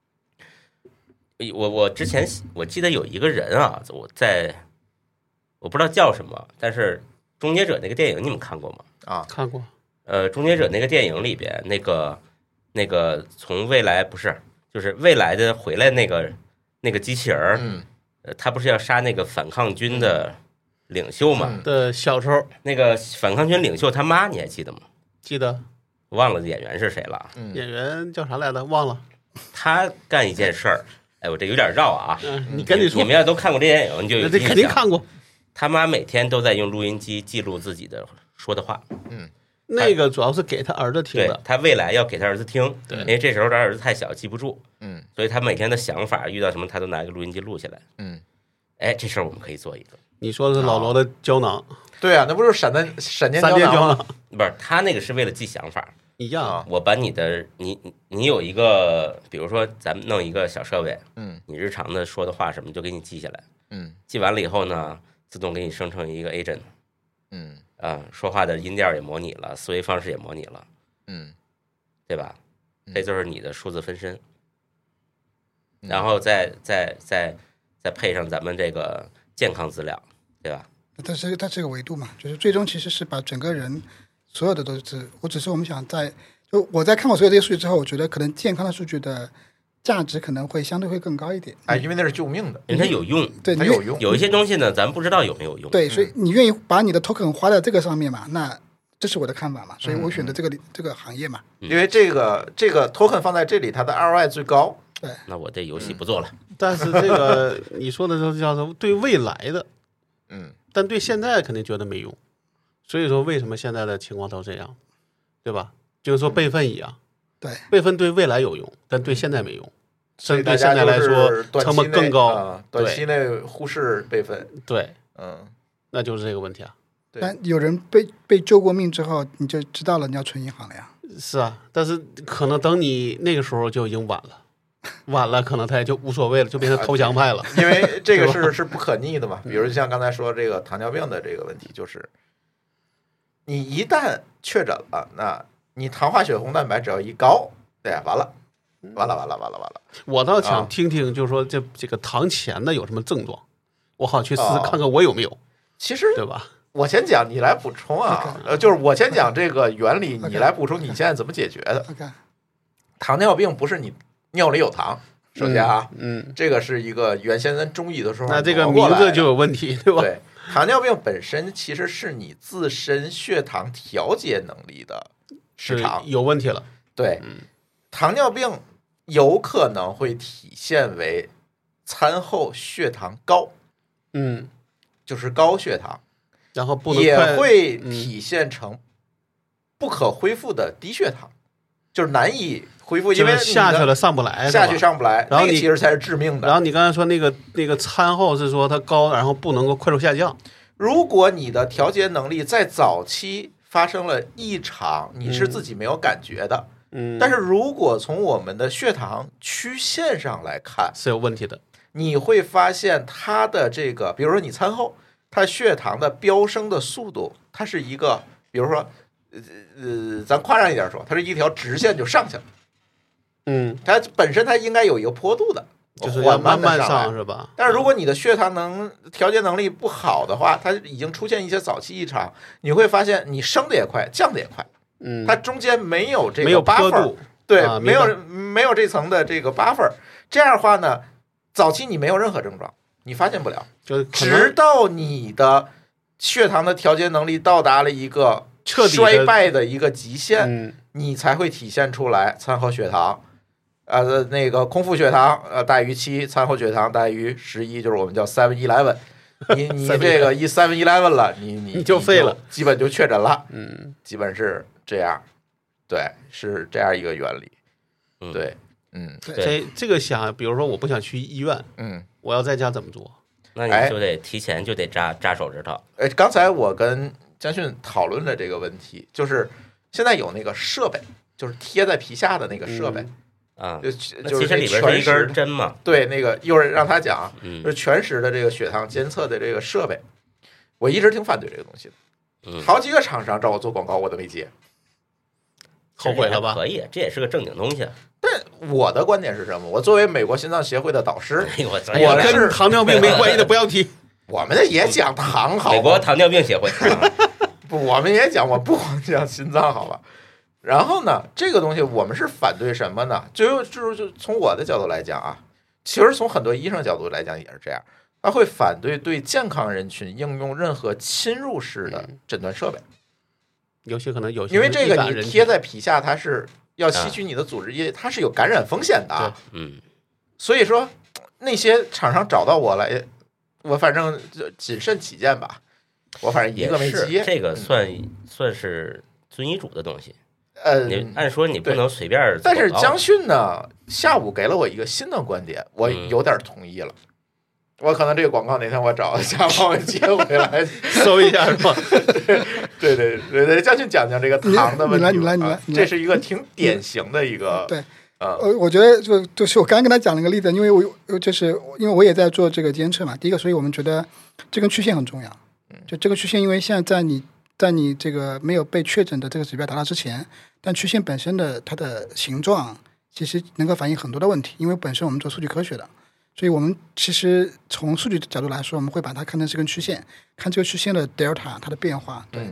我我之前我记得有一个人啊，我在我不知道叫什么，但是《终结者》那个电影你们看过吗？ 啊， 看过。 呃，《终结者》那个电影里边，那个那个从未来不是就是未来的回来那个那个机器人， 嗯， 呃，他不是要杀那个反抗军的领袖嘛？ 的小时候， 那个反抗军领袖他妈你还记得吗？ 记得， 我忘了演员是谁了。 嗯， 演员叫啥来着？忘了。 他干一件事儿。哎，我这有点绕啊！ 嗯，你跟你说， 你们要都看过这电影，你就有这肯定看过。 他妈每天都在用录音机记录自己的说的话。 嗯， 那个主要是给他儿子听的。 他未来要给他儿子听， 对， 因为这时候他儿子太小记不住。 嗯， 所以他每天的想法遇到什么，他都拿一个录音机录下来。 嗯， 哎，这事儿我们可以做一个。 你说的是老罗的胶囊？ 对啊，那不是闪电闪电闪电胶囊？ 不是，他那个是为了记想法。 一样， 我把你的你你有一个，比如说咱们弄一个小设备， 嗯， 你日常的说的话什么就给你记下来， 嗯， 记完了以后呢，自动给你生成一个 agent， 嗯啊，说话的音调也模拟了，思维方式也模拟了， 嗯， 对吧？这就是你的数字分身， 嗯、 然后再再再再配上咱们这个健康资料，对吧？ 但是它这个维度嘛，就是最终其实是把整个人。所有的都是，我只是我们想在，就我在看过所有这些数据之后，我觉得可能健康的数据的价值可能会相对会更高一点。 哎，因为那是救命的， 因为它有用， 对， 它有用。 有一些东西呢，咱不知道有没有用。 对，所以你愿意把你的 token 花在这个上面嘛？那这是我的看法嘛，所以我选择这个、 嗯、 这个行业嘛。 因为这个这个 token 放在这里，它的 R O I 最高。 对， 那我这游戏不做了。 嗯、但是这个你说的就叫做对未来的， 嗯， 但对现在肯定觉得没用。所以说，为什么现在的情况都这样，对吧？就是说备份一样， 对， 备份对未来有用，但对现在没用。 所以对现在来说成本更高、 啊，短期内忽视备份， 对， 嗯， 那就是这个问题啊。 但有人被被救过命之后，你就知道了你要存银行了呀。 是啊，但是可能等你那个时候就已经晚了，晚了可能他也就无所谓了，就变成投降派了。 因为这个是是不可逆的嘛。比如像刚才说这个糖尿病的这个问题，就是你一旦确诊了，那你糖化血红蛋白只要一高，对呀，完了。完了完了完了完了！ 我倒想听听，就是说这这个糖前的有什么症状，我好去试试看看我有没有。 哦、其实对吧？ 我先讲，你来补充啊。呃，就是我先讲这个原理，你来补充你现在怎么解决的。 Okay. 糖尿病不是你尿里有糖，首先啊， 嗯，嗯这个是一个原先咱中医的时候， 那这个名字就有问题，对吧？ 对，糖尿病本身其实是你自身血糖调节能力的失常有问题了。 对， 嗯、 糖尿病。有可能会体现为餐后血糖高， 嗯， 就是高血糖， 然后不能也会体现成不可恢复的低血糖，嗯、就是难以恢复，因为下去了上不来， 下去上不来， 然后那个其实才是致命的。 然后你刚才说那个那个餐后是说它高，然后不能够快速下降。 如果你的调节能力在早期发生了异常，你是自己没有感觉的。 嗯嗯， 但是如果从我们的血糖曲线上来看是有问题的， 你会发现它的这个，比如说你餐后，它血糖的飙升的速度，它是一个，比如说，呃呃，咱夸张一点说，它是一条直线就上去了， 嗯， 它本身它应该有一个坡度的， 就是要慢慢上上是吧？ 但是如果你的血糖能调节能力不好的话，它已经出现一些早期异常，你会发现你升的也快，降的也快。 嗯， 它中间没有这个没有坡度， 对， 啊、 没有没有这层的这个 buffer， 这样的话呢，早期你没有任何症状，你发现不了， 就直到你的血糖的调节能力到达了一个衰败的一个极限， 嗯、 你才会体现出来餐后血糖，呃，那个空腹血糖呃大于七，餐后血糖大于十一，就是我们叫 seven eleven。你你这个一 seven eleven 了，你你你就废了， 基本就确诊了， 嗯， 基本是这样，对，是这样一个原理， 嗯、 对，嗯， 这这个想，比如说我不想去医院， 嗯， 我要在家怎么做？ 那你就得提前就得扎扎手指头。 哎，刚才我跟江迅讨论了这个问题，就是现在有那个设备，就是贴在皮下的那个设备。 嗯啊， 就其实里边是一根针嘛。 对，那个一会儿让他讲， 嗯、 就是全时的这个血糖监测的这个设备，我一直挺反对这个东西的。 嗯、 好几个厂商找我做广告，我都没接， 后悔了吧？ 可以，这也是个正经东西。 但我的观点是什么？我作为美国心脏协会的导师， 哎、我我跟糖尿病没关系的不要提。 我们也讲糖好， 美国糖尿病协会。 不，我们也讲，我不光讲心脏，好吧？然后呢，这个东西我们是反对什么呢？就就是就从我的角度来讲啊，其实从很多医生角度来讲也是这样，他会反对对健康人群应用任何侵入式的诊断设备， 尤其可能有些因为这个你贴在皮下，它是要吸取你的组织液，它是有感染风险的。 嗯， 所以说那些厂商找到我来，我反正就谨慎起见吧，我反正一个没接。 这个算、嗯、算是遵医嘱的东西。 呃， 你按说你不能随便。 但是江迅呢，下午给了我一个新的观点，我有点同意了。嗯、我可能这个广告哪天我找一下帮我接回来搜一下是吧？ 对对对对，江迅讲讲这个糖的问题。 你来你来你来， 这是一个挺典型的一个。 对， 呃、 嗯，我觉得就就是我刚刚跟他讲了一个例子，因为我就是因为我也在做这个监测嘛。第一个，所以我们觉得这根曲线很重要。就这个曲线，因为现在在你。在你这个没有被确诊的这个指标达到之前，但曲线本身的它的形状其实能够反映很多的问题，因为本身我们做数据科学的，所以我们其实从数据角度来说，我们会把它看成是根曲线，看这个曲线的 delta 它的变化。对， 嗯、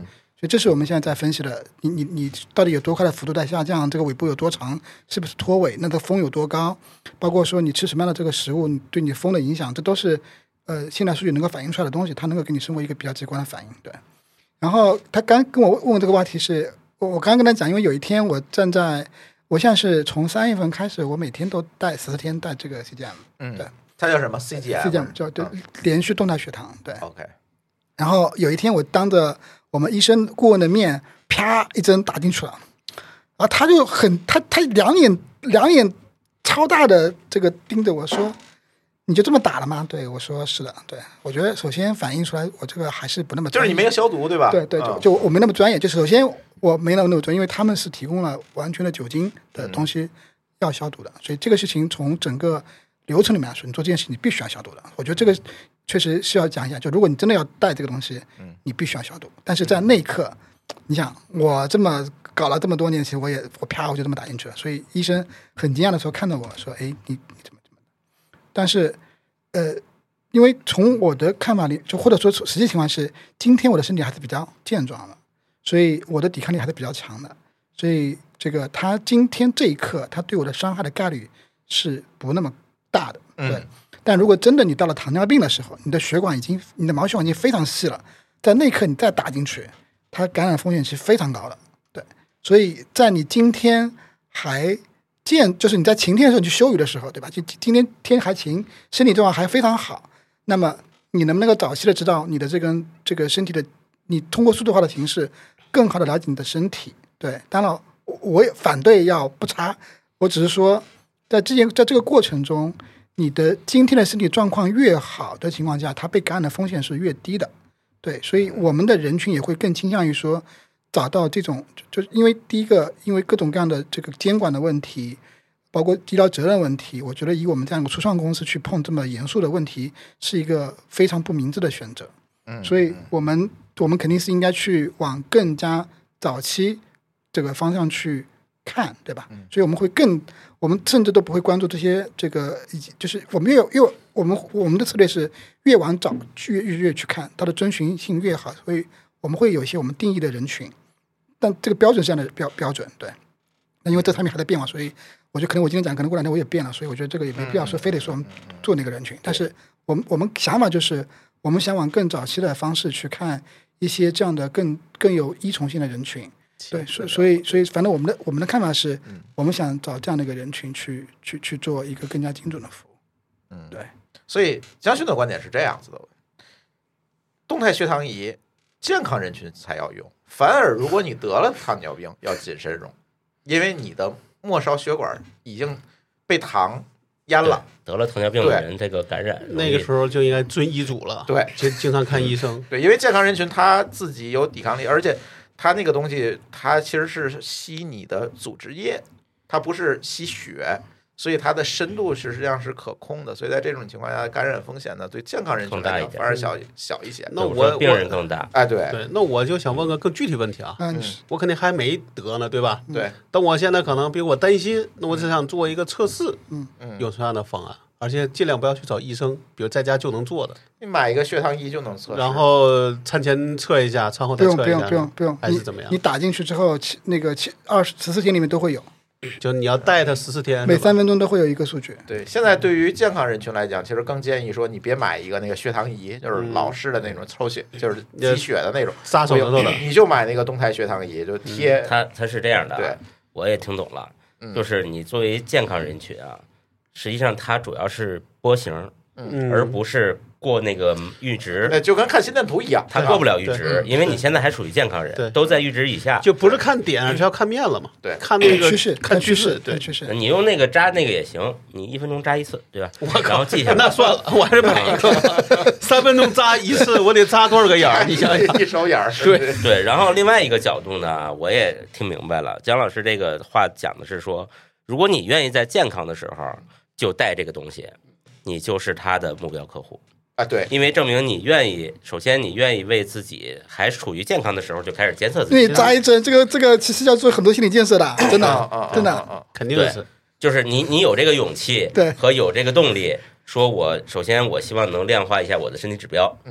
所以这是我们现在在分析的，你你你到底有多快的幅度在下降，这个尾部有多长，是不是脱尾，那个风有多高，包括说你吃什么样的这个食物对你风的影响，这都是呃现在数据能够反映出来的东西，它能够给你生活一个比较直观的反应。对，然后他刚跟我问这个话题是，我我刚刚跟他讲，因为有一天我站在，我现在是从三月份开始，我每天都带十四天带这个 C G M， 嗯， 对， 它叫什么 C G M？C G M 叫对、嗯、连续动态血糖，对 ，OK。 然后有一天我当着我们医生顾问的面，啪一针打进去了，然后他就很他他两眼两眼超大的这个盯着我说：“你就这么打了吗？”对我说：“是的。”对我觉得首先反映出来我这个还是不那么就是你没有消毒对吧？ 对对，就就我没那么专业。就是首先我没那么那么专业，因为他们是提供了完全的酒精的东西要消毒的，嗯、所以这个事情从整个流程里面来说，你做这件事情你必须要消毒的。我觉得这个确实是要讲一下，就如果你真的要带这个东西，你必须要消毒。但是在那一刻，你想我这么搞了这么多年，其实我也我啪我就这么打进去了。所以医生很惊讶的时候看到我说：“哎，你你怎么怎么？”但是呃，因为从我的看法里，就或者说实际情况是，今天我的身体还是比较健壮的，所以我的抵抗力还是比较强的。所以这个他今天这一刻，他对我的伤害的概率是不那么大的，对。嗯，但如果真的你到了糖尿病的时候，你的血管已经，你的毛血管已经非常细了，在那一刻你再打进去，它感染风险是非常高的，对。所以在你今天还健，就是你在晴天的时候你去休渔的时候，对吧？就今天天还晴，身体状况还非常好，那么你能不能够早期的知道你的这个这个身体的，你通过数字化的形式更好的了解你的身体？对，当然我也反对要不查，我只是说在之前在这个过程中。你的今天的身体状况越好的情况下，它被感染的风险是越低的，对，所以我们的人群也会更倾向于说找到这种，就是因为第一个，因为各种各样的这个监管的问题，包括医疗责任问题，我觉得以我们这样一个初创公司去碰这么严肃的问题，是一个非常不明智的选择。嗯，所以我们我们肯定是应该去往更加早期这个方向去看，对吧？所以我们会更。我们甚至都不会关注这些，这个就是我们越越我们我们的策略是越往早越越越去看，它的遵循性越好，所以我们会有一些我们定义的人群，但这个标准是这样的标标准，对。那因为这产品还在变化，所以我觉得可能我今天讲，可能过两天我也变了，所以我觉得这个也没必要说非得说我们做那个人群。但是我们我们想法就是，我们想往更早期的方式去看一些这样的更更有依从性的人群。对，所所以所以，反正我们的我们的看法是，嗯、我们想找这样的一个人群去去去做一个更加精准的服务。 嗯， 对。 所以江勋的观点是这样子的：动态血糖仪健康人群才要用，反而如果你得了糖尿病要谨慎用，因为你的末梢血管已经被糖淹了。 得了糖尿病的人，这个感染那个时候就应该遵医嘱了。 对， 就经常看医生。 对，因为健康人群他自己有抵抗力，而且。它那个东西，它其实是吸你的组织液，它不是吸血，所以它的深度实际上是可控的。所以在这种情况下，感染风险呢，对健康人群来讲反而小小一些。 那我病人更大， 哎，对对。那我就想问个更具体问题啊， 嗯， 我肯定还没得呢，对吧？ 对。 但我现在可能比如我担心，那我只想做一个测试， 嗯嗯，有什么样的方案？而且尽量不要去找医生，比如在家就能做的。 你买一个血糖仪就能测， 然后餐前测一下，餐后再测一下， 不用不用不用不用， 还是怎么样？ 你打进去之后，那个二十十四天里面都会有， 就你要带它十四天， 每三分钟都会有一个数据。 对，现在对于健康人群来讲，其实更建议说，你别买一个那个血糖仪，就是老式的那种抽血，嗯、就是滴血的那种， 撒手指头的， 你就买那个动态血糖仪，就贴。 嗯、它它是这样的， 对， 我也听懂了，就是你作为健康人群啊，实际上它主要是波形， 嗯， 而不是过那个阈值， 那就跟看心电图一样， 它过不了阈值，因为你现在还属于健康人，都在阈值以下， 就不是看点，而是要看面了嘛。 对， 看那个趋势， 看趋势， 对趋势。 你用那个扎那个也行，你一分钟扎一次，对吧？我然后记下来。 那算了，我还是买一个，三分钟扎一次，我得扎多少个眼儿？你想想， 一手眼儿。 对对。然后另外一个角度呢，我也听明白了，姜老师这个话讲的是说，如果你愿意在健康的时候就带这个东西。你就是他的目标客户啊，对， 因为证明你愿意，首先你愿意为自己还处于健康的时候就开始监测自己。 对，扎一针，这个这个其实要做很多心理建设的，真的， 啊啊、 真的， 啊啊、 肯定是， 就是你你有这个勇气， 对， 和有这个动力，说我首先我希望能量化一下我的身体指标， 嗯，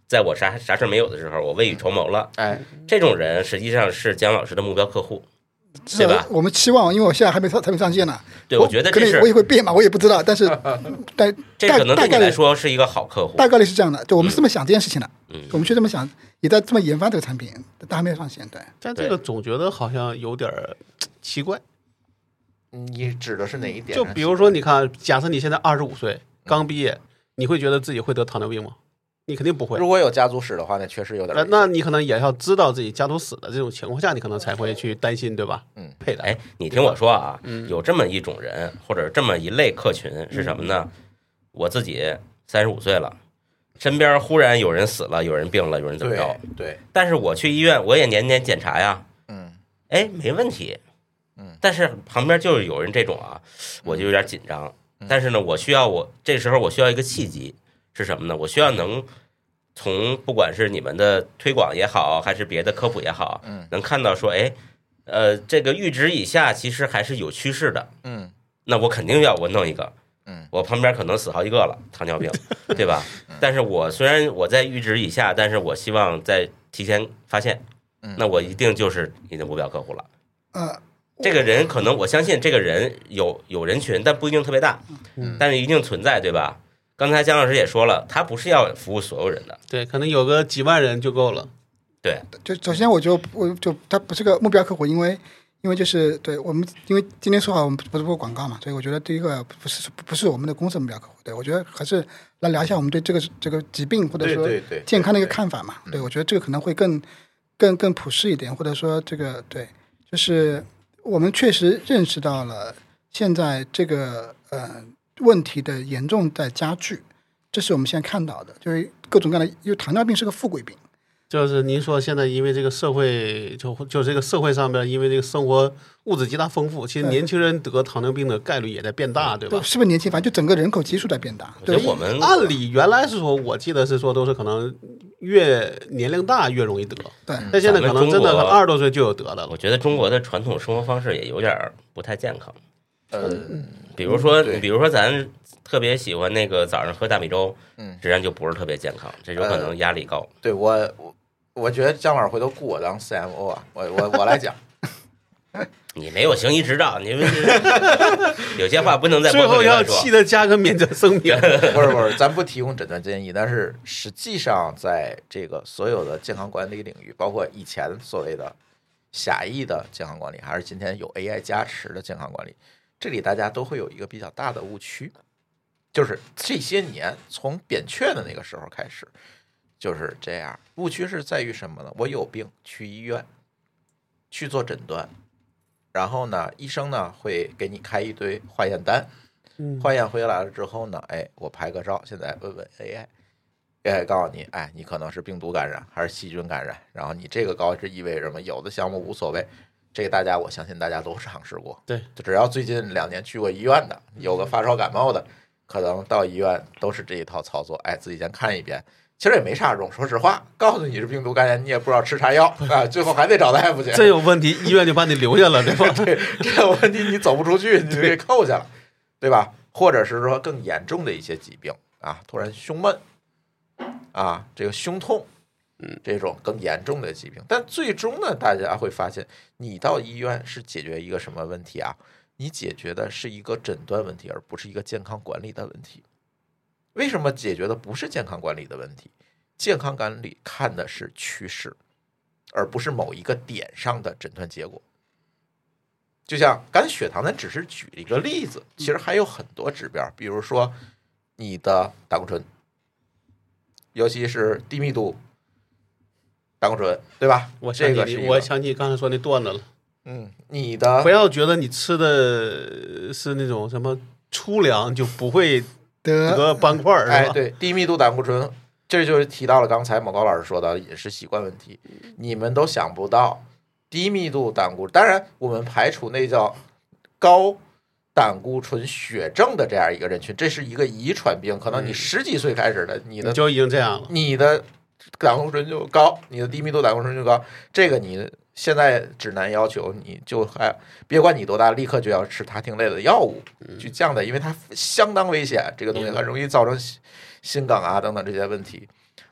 在我啥啥事没有的时候，我未雨绸缪了。 哎， 这种人实际上是姜老师的目标客户，对吧？ 我们期望，因为我现在还没上还没上线呢。 对，我觉得这是可能我也会变嘛，我也不知道，但是但这可能对你来说是一个好客户。 大概率是这样的，就我们是这么想这件事情的， 嗯， 我们是这么想，也在这么研发这个产品，但还没有上线。对， 但这个总觉得好像有点奇怪。 你指的是哪一点？ 就比如说，你看，假设你现在二十五岁，刚毕业，你会觉得自己会得糖尿病吗？你肯定不会。 如果有家族史的话，那确实有点那。那你可能也要知道自己家族史的这种情况下，你可能才会去担心，对吧？ 嗯， 配的。 哎，你听我说啊，有这么一种人或者这么一类客群是什么呢？嗯、我自己三十五岁了，身边忽然有人死了，有人病了，有人怎么着？ 对。对但是我去医院，我也年年检查呀。 嗯。 哎，没问题。 嗯。 但是旁边就是有人这种啊，我就有点紧张。嗯、但是呢，我需要我这时候我需要一个契机是什么呢？我需要能。从不管是你们的推广也好，还是别的科普也好， 嗯， 能看到说，哎，呃，这个阈值以下其实还是有趋势的， 嗯， 那我肯定要我弄一个， 嗯， 我旁边可能死好几个了，糖尿病，对吧？ 嗯、 但是我虽然我在阈值以下，但是我希望在提前发现， 嗯， 那我一定就是你的目标客户了。 呃， 这个人可能我相信这个人有有人群，但不一定特别大， 嗯， 但是一定存在，对吧？刚才姜老师也说了，他不是要服务所有人的， 对，可能有个几万人就够了。 对， 就首先我就我就他不是个目标客户，因为因为就是对我们，因为今天说好我们不是做广告嘛，所以我觉得第一个不是不是我们的公司目标客户。对，我觉得还是来聊一下我们对这个这个疾病或者说健康的一个看法嘛。对, 对, 对, 对, 对，我觉得这个可能会更更更普适一点，或者说这个对，就是我们确实认识到了现在这个呃。问题的严重在加剧，这是我们现在看到的，就是各种各样的，因为糖尿病是个富贵病， 就是您说现在因为这个社会就就这个社会上面，因为这个生活物质极大丰富，其实年轻人得糖尿病的概率也在变大，对吧？ 是不是年轻？反正就整个人口基数在变大。 对，我们按理原来是说，我记得是说都是可能越年龄大越容易得， 对。 但现在可能真的二十多岁就有得了。 我觉得中国的传统生活方式也有点不太健康。 嗯， 比如说，比如说咱特别喜欢那个早上喝大米粥， 嗯， 实际上就不是特别健康，这有可能压力高。 呃、对我，我我觉得姜老师回头雇我当 C M O 啊，我我我来讲。 你没有行医执照，你们有些话不能在最后要气的加个免责声明。 不是不是，咱不提供诊断建议，但是实际上在这个所有的健康管理领域，包括以前所谓的狭义的健康管理，还是今天有 A I 加持的健康管理。这里大家都会有一个比较大的误区，就是这些年从扁鹊的那个时候开始就是这样。误区是在于什么呢？我有病去医院去做诊断，然后呢，医生呢会给你开一堆化验单，化验回来了之后呢，哎，我拍个照，现在问问 A I，A I 告诉你，哎，你可能是病毒感染还是细菌感染，然后你这个高是意味着什么？有的项目无所谓。这个大家，我相信大家都尝试过。 对， 就只要最近两年去过医院的，有个发烧感冒的，可能到医院都是这一套操作。哎，自己先看一遍，其实也没啥用。说实话，告诉你是病毒感染，你也不知道吃啥药啊，最后还得找大夫去。 这有问题，医院就把你留下了，对吧？ 对，这有问题你走不出去，你就给扣下了，对吧？或者是说更严重的一些疾病啊，突然胸闷啊，这个胸痛。嗯，这种更严重的疾病，但最终呢，大家会发现，你到医院是解决一个什么问题啊？你解决的是一个诊断问题，而不是一个健康管理的问题。为什么解决的不是健康管理的问题？健康管理看的是趋势，而不是某一个点上的诊断结果。就像刚才血糖，咱只是举了一个例子，其实还有很多指标，比如说你的胆固醇，尤其是低密度胆固醇，对吧？ 我想起这个是我想起刚才说那段子了。 嗯，你的不要觉得你吃的是那种什么粗粮就不会得斑块儿， 哎，对，低密度胆固醇，这就是提到了刚才某高老师说的饮食习惯问题。你们都想不到，低密度胆固醇，当然我们排除那叫高胆固醇血症的这样一个人群，这是一个遗传病，可能你十几岁开始的，你的你就已经这样了， 你的胆固醇就高，你的低密度胆固醇就高，这个你现在指南要求你就还别管你多大，立刻就要吃他汀类的药物去降的，因为它相当危险，这个东西很容易造成心梗啊等等这些问题。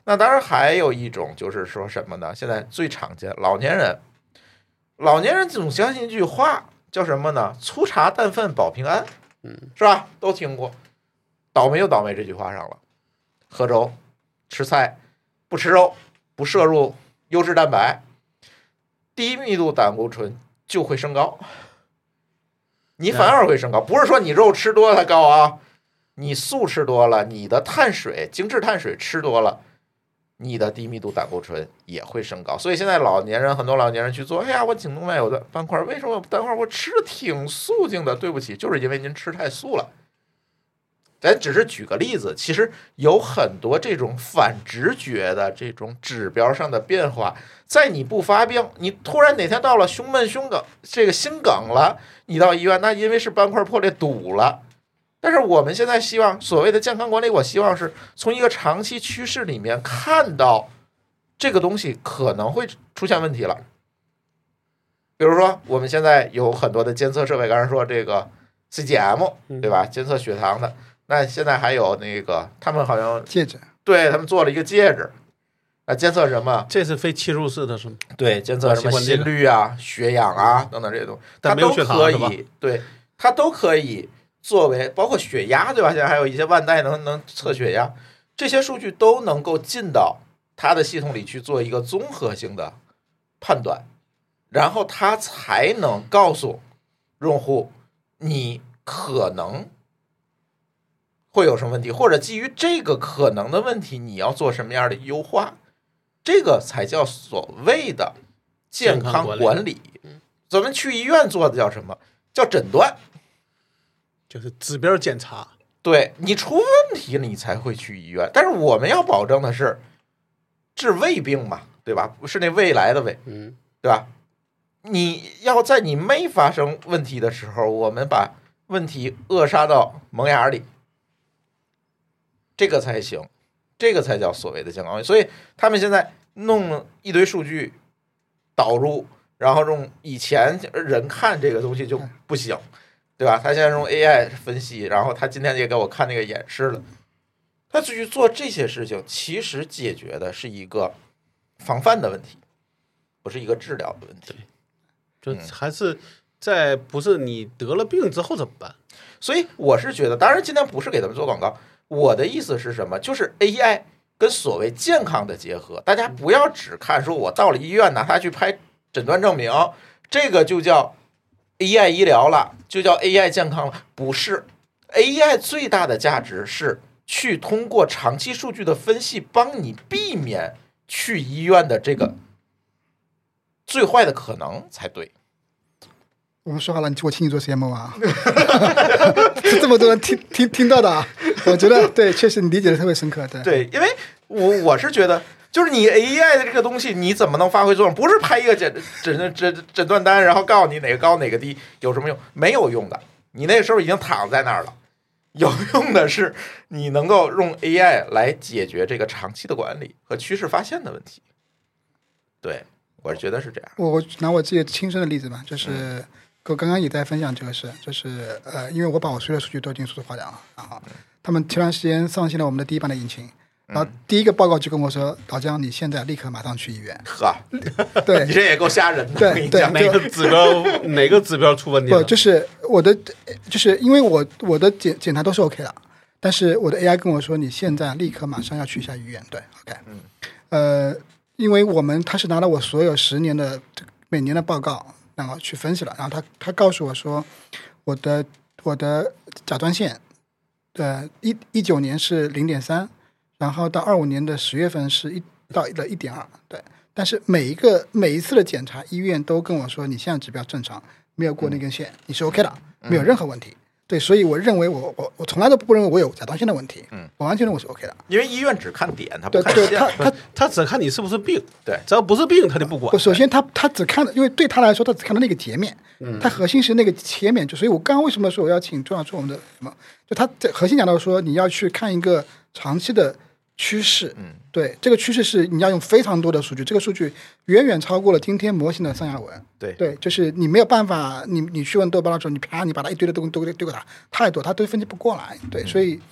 那当然还有一种就是说什么呢？现在最常见，老年人，老年人总相信一句话，叫什么呢？粗茶淡饭保平安， 嗯， 是吧？都听过。倒霉就倒霉这句话上了，喝粥、吃菜，不吃肉，不摄入优质蛋白，低密度胆固醇就会升高。你反而会升高，不是说你肉吃多了高啊，你素吃多了，你的碳水、精致碳水吃多了，你的低密度胆固醇也会升高。所以现在老年人很多老年人去做，哎呀，我颈动脉有的斑块，为什么有斑块？我吃的挺素净的，对不起，就是因为您吃太素了。咱只是举个例子，其实有很多这种反直觉的这种指标上的变化，在你不发病，你突然哪天到了胸闷、胸梗，这个心梗了，你到医院，那因为是斑块破裂堵了。但是我们现在希望所谓的健康管理，我希望是从一个长期趋势里面看到这个东西可能会出现问题了。比如说我们现在有很多的监测设备，刚才说这个 C G M 对吧，监测血糖的。那现在还有那个，他们好像戒指， 对他们做了一个戒指，啊，监测什么？ 这是非侵入式的是吗？ 对，监测什么心率啊、血氧啊等等这些东西，它都可以，对，它都可以作为，包括血压，对吧？现在还有一些腕带能能测血压，这些数据都能够进到它的系统里去做一个综合性的判断，然后它才能告诉用户你可能会有什么问题，或者基于这个可能的问题，你要做什么样的优化，这个才叫所谓的健康管理。咱们去医院做的叫什么？叫诊断， 就是指标检查。 对，你出问题了，你才会去医院。但是我们要保证的是治胃病嘛，对吧？不是那未来的胃， 嗯， 对吧？你要在你没发生问题的时候，我们把问题扼杀到萌芽里。这个才行，这个才叫所谓的健康。所以他们现在弄一堆数据导入，然后用以前人看这个东西就不行，对吧？他现在用 A I 分析，然后他今天也给我看那个演示了。他去做这些事情，其实解决的是一个防范的问题，不是一个治疗的问题。 就还是在不是你得了病之后怎么办？ 所以我是觉得，当然今天不是给他们做广告。我的意思是什么？就是 A I 跟所谓健康的结合，大家不要只看说我到了医院拿它去拍诊断证明，这个就叫 A I 医疗了，就叫 A I 健康了。不是 ，A I 最大的价值是去通过长期数据的分析，帮你避免去医院的这个最坏的可能才对。 我们说好了，我请你做 C M O 啊，这么多人听听听到的啊，我觉得对，确实你理解的特别深刻，对对，因为我我是觉得，就是你 A I 的这个东西，你怎么能发挥作用？不是拍一个诊诊诊诊断单，然后告诉你哪个高哪个低有什么用？没有用的，你那个时候已经躺在那儿了。有用的是你能够用 A I 来解决这个长期的管理和趋势发现的问题。对，我觉得是这样。 我我拿我自己亲身的例子吧，就是。嗯，我刚刚也在分享这个事，就是呃，因为我把我所有的数据都已经数字化掉了，然后他们前段时间上线了我们的第一版的引擎，然后第一个报告就跟我说：“老姜，你现在立刻马上去医院。” 呵， 对， 你这也够吓人的。 对对， 哪个指标哪个指标出问题了？ 不，就是我的，就是因为我我的检检查都是 OK 的，但是我的 A I 跟我说：“你现在立刻马上要去一下医院。”对 ，OK， 嗯，呃，因为我们他是拿了我所有十年的每年的报告。然后去分析了，然后他他告诉我说，我的我的甲状腺，呃，一一九年是零点三，然后到二五年的十月份是一到了一点二，对。但是每一个每一次的检查，医院都跟我说你现在指标正常，没有过那根线，你是 OK 的，没有任何问题。对，所以我认为我我我从来都不认为我有甲状腺的问题，嗯，我完全认为我是 OK 的， 因为医院只看点，他不看线，他他他只看你是不是病， 对， 只要不是病他就不管。 首先他他只看，因为对他来说他只看到那个截面，嗯，他核心是那个切面，就所以我刚刚为什么说我要请周老师我们的什么，就他核心讲到说你要去看一个长期的趋势，嗯，对，这个趋势是你要用非常多的数据，这个数据远远超过了今天模型的上下文， 对对，就是你没有办法，你你去问豆包的时候，你啪你把它一堆的东西都丢给他，太多他都分析不过来，对，所以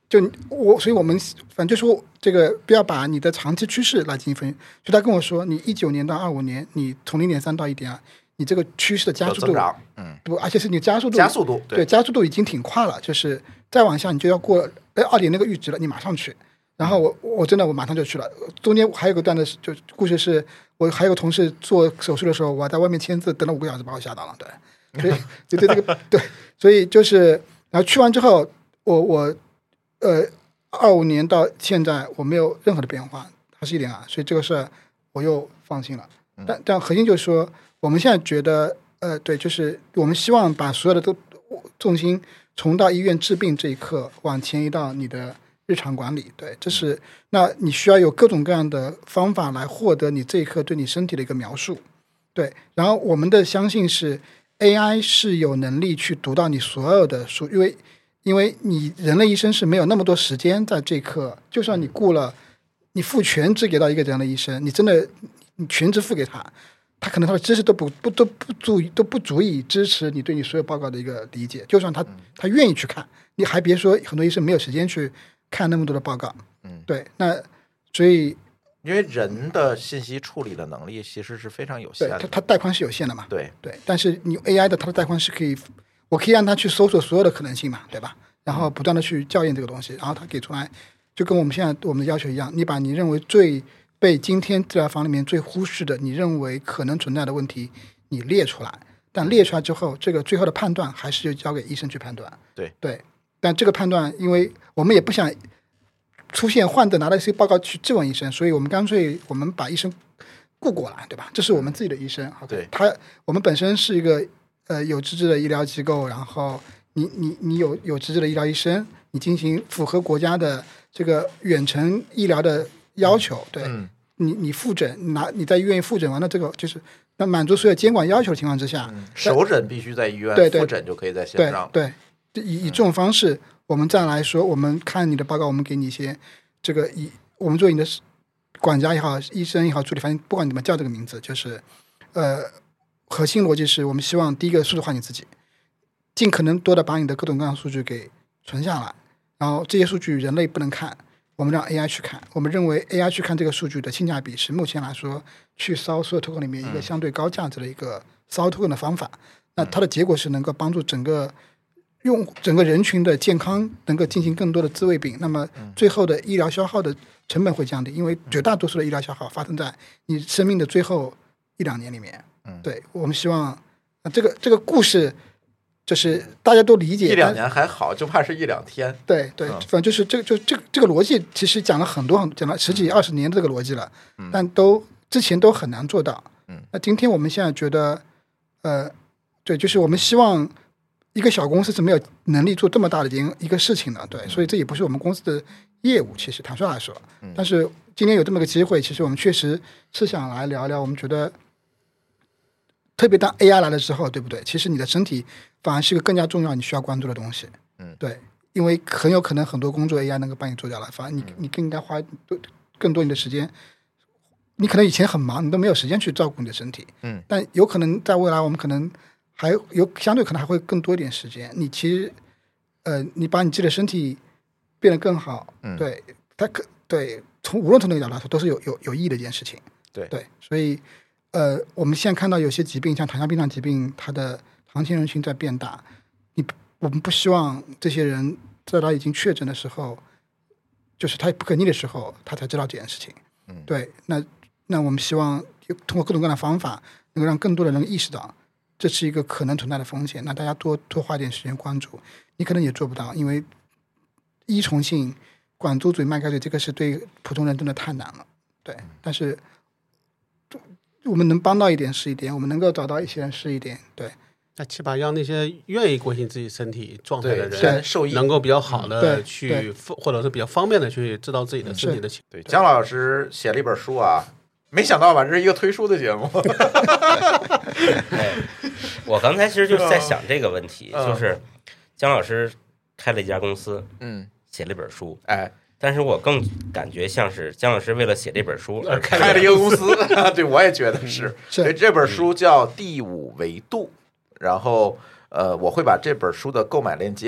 就我，所以我们反正就说这个不要把你的长期趋势来进行分析。所以他跟我说，你一九年到二五年，你从零点三到一点二，你这个趋势的加速度， 嗯， 不，而且是你加速度， 加速度， 对，加速度已经挺快了，就是再往下你就要过哎二点那个阈值了，你马上去。然后我我真的我马上就去了。中间还有个段子，就故事是我还有个同事做手术的时候，我在外面签字等了五个小时，把我吓到了。对，所以对对这个对，所以就是然后去完之后，我我呃二五年到现在我没有任何的变化，还是一点二，所以这个事儿我又放心了。但但核心就是说，我们现在觉得呃对，就是我们希望把所有的都重心从到医院治病这一刻往前移到你的日常管理。对，这是那你需要有各种各样的方法来获得你这一刻对你身体的一个描述。对，然后我们的相信是 A I 是有能力去读到你所有的数，因为因为你人类医生是没有那么多时间在这一刻，就算你雇了你付全职给到一个人类医生，你真的你全职付给他，他可能他的知识都不不都不足以都不足以支持你对你所有报告的一个理解，就算他他愿意去看，你还别说很多医生没有时间去看那么多的报告。 嗯， 对，那所以因为人的信息处理的能力其实是非常有限的， 对它它带宽是有限的嘛。 对对，但是你 A I 的它的带宽是可以，我可以让它去搜索所有的可能性嘛，对吧？然后不断的去校验这个东西，然后它给出来，就跟我们现在我们的要求一样，你把你认为最被今天治疗房里面最忽视的，你认为可能存在的问题，你列出来。但列出来之后，这个最后的判断还是就交给医生去判断。 对对，但这个判断，因为我们也不想出现患者拿了一些报告去质问医生，所以我们干脆我们把医生雇过来，对吧？这是我们自己的医生。 对， 他我们本身是一个呃有资质的医疗机构，然后你你你有有资质的医疗医生，你进行符合国家的这个远程医疗的要求，对， 嗯、 你你复诊拿你在医院复诊完了，这个就是那满足所有监管要求的情况之下， 嗯、首诊必须在医院， 对对复诊就可以在线上， 对对，以以这种方式。嗯，我们再来说，我们看你的报告，我们给你一些这个以我们作为你的管家也好，医生也好，助理，反正不管你们叫这个名字，就是呃，核心逻辑是我们希望第一个数字化你自己，尽可能多的把你的各种各样的数据给存下来，然后这些数据人类不能看，我们让 A I 去看。我们认为 A I 去看这个数据的性价比是目前来说去骚所有 token 里面一个相对高价值的一个骚 token 的方法。那它的结果是能够帮助整个用整个人群的健康能够进行更多的自卫病，那么最后的医疗消耗的成本会降低，因为绝大多数的医疗消耗发生在你生命的最后一两年里面。对，我们希望这个这个故事就是大家都理解， 一两年还好，就怕是一两天。 对对，反正就是这个就这个这个逻辑，其实讲了很多很讲了十几二十年的这个逻辑了，但都之前都很难做到。那今天我们现在觉得，呃，对，就是我们希望。一个小公司是没有能力做这么大的一件一个事情的，对，所以这也不是我们公司的业务。其实坦率来说，但是今天有这么个机会，其实我们确实是想来聊聊。我们觉得，特别当 A I 来了之后，对不对？其实你的身体反而是一个更加重要、你需要关注的东西。嗯，对，因为很有可能很多工作 A I 能够帮你做掉了，反而你你更应该花更多你的时间。你可能以前很忙，你都没有时间去照顾你的身体。嗯，但有可能在未来，我们可能。还有相对可能还会更多一点时间，你其实，呃，你把你自己的身体变得更好，嗯，对，它可对从无论从哪个角度来说都是有有有意义的一件事情， 对对，所以，呃，我们现在看到有些疾病，像糖尿病上疾病，它的常青人群在变大，你我们不希望这些人在他已经确诊的时候，就是他不可逆的时候，他才知道这件事情，嗯，对，那那我们希望通过各种各样的方法，能够让更多的人意识到。这是一个可能存在的风险，那大家多多花点时间关注，你可能也做不到，因为依从性、管住嘴、迈开嘴，这个是对普通人真的太难了。对，但是我们能帮到一点是一点，我们能够找到一些人是一点。对， 那起码让那些愿意关心自己身体状态的人受益， 能够比较好的去，或者是比较方便的去知道自己的身体的情况。 对，姜老师写了一本书啊。没想到吧，这是一个推书的节目。 哎，我刚才其实就是在想这个问题，嗯、就是姜老师开了一家公司，嗯，写了一本书，哎，但是我更感觉像是姜老师为了写这本书而开了一个公司。对，我也觉得是。所以这本书叫《第五维度》，然后呃，我会把这本书的购买链接啊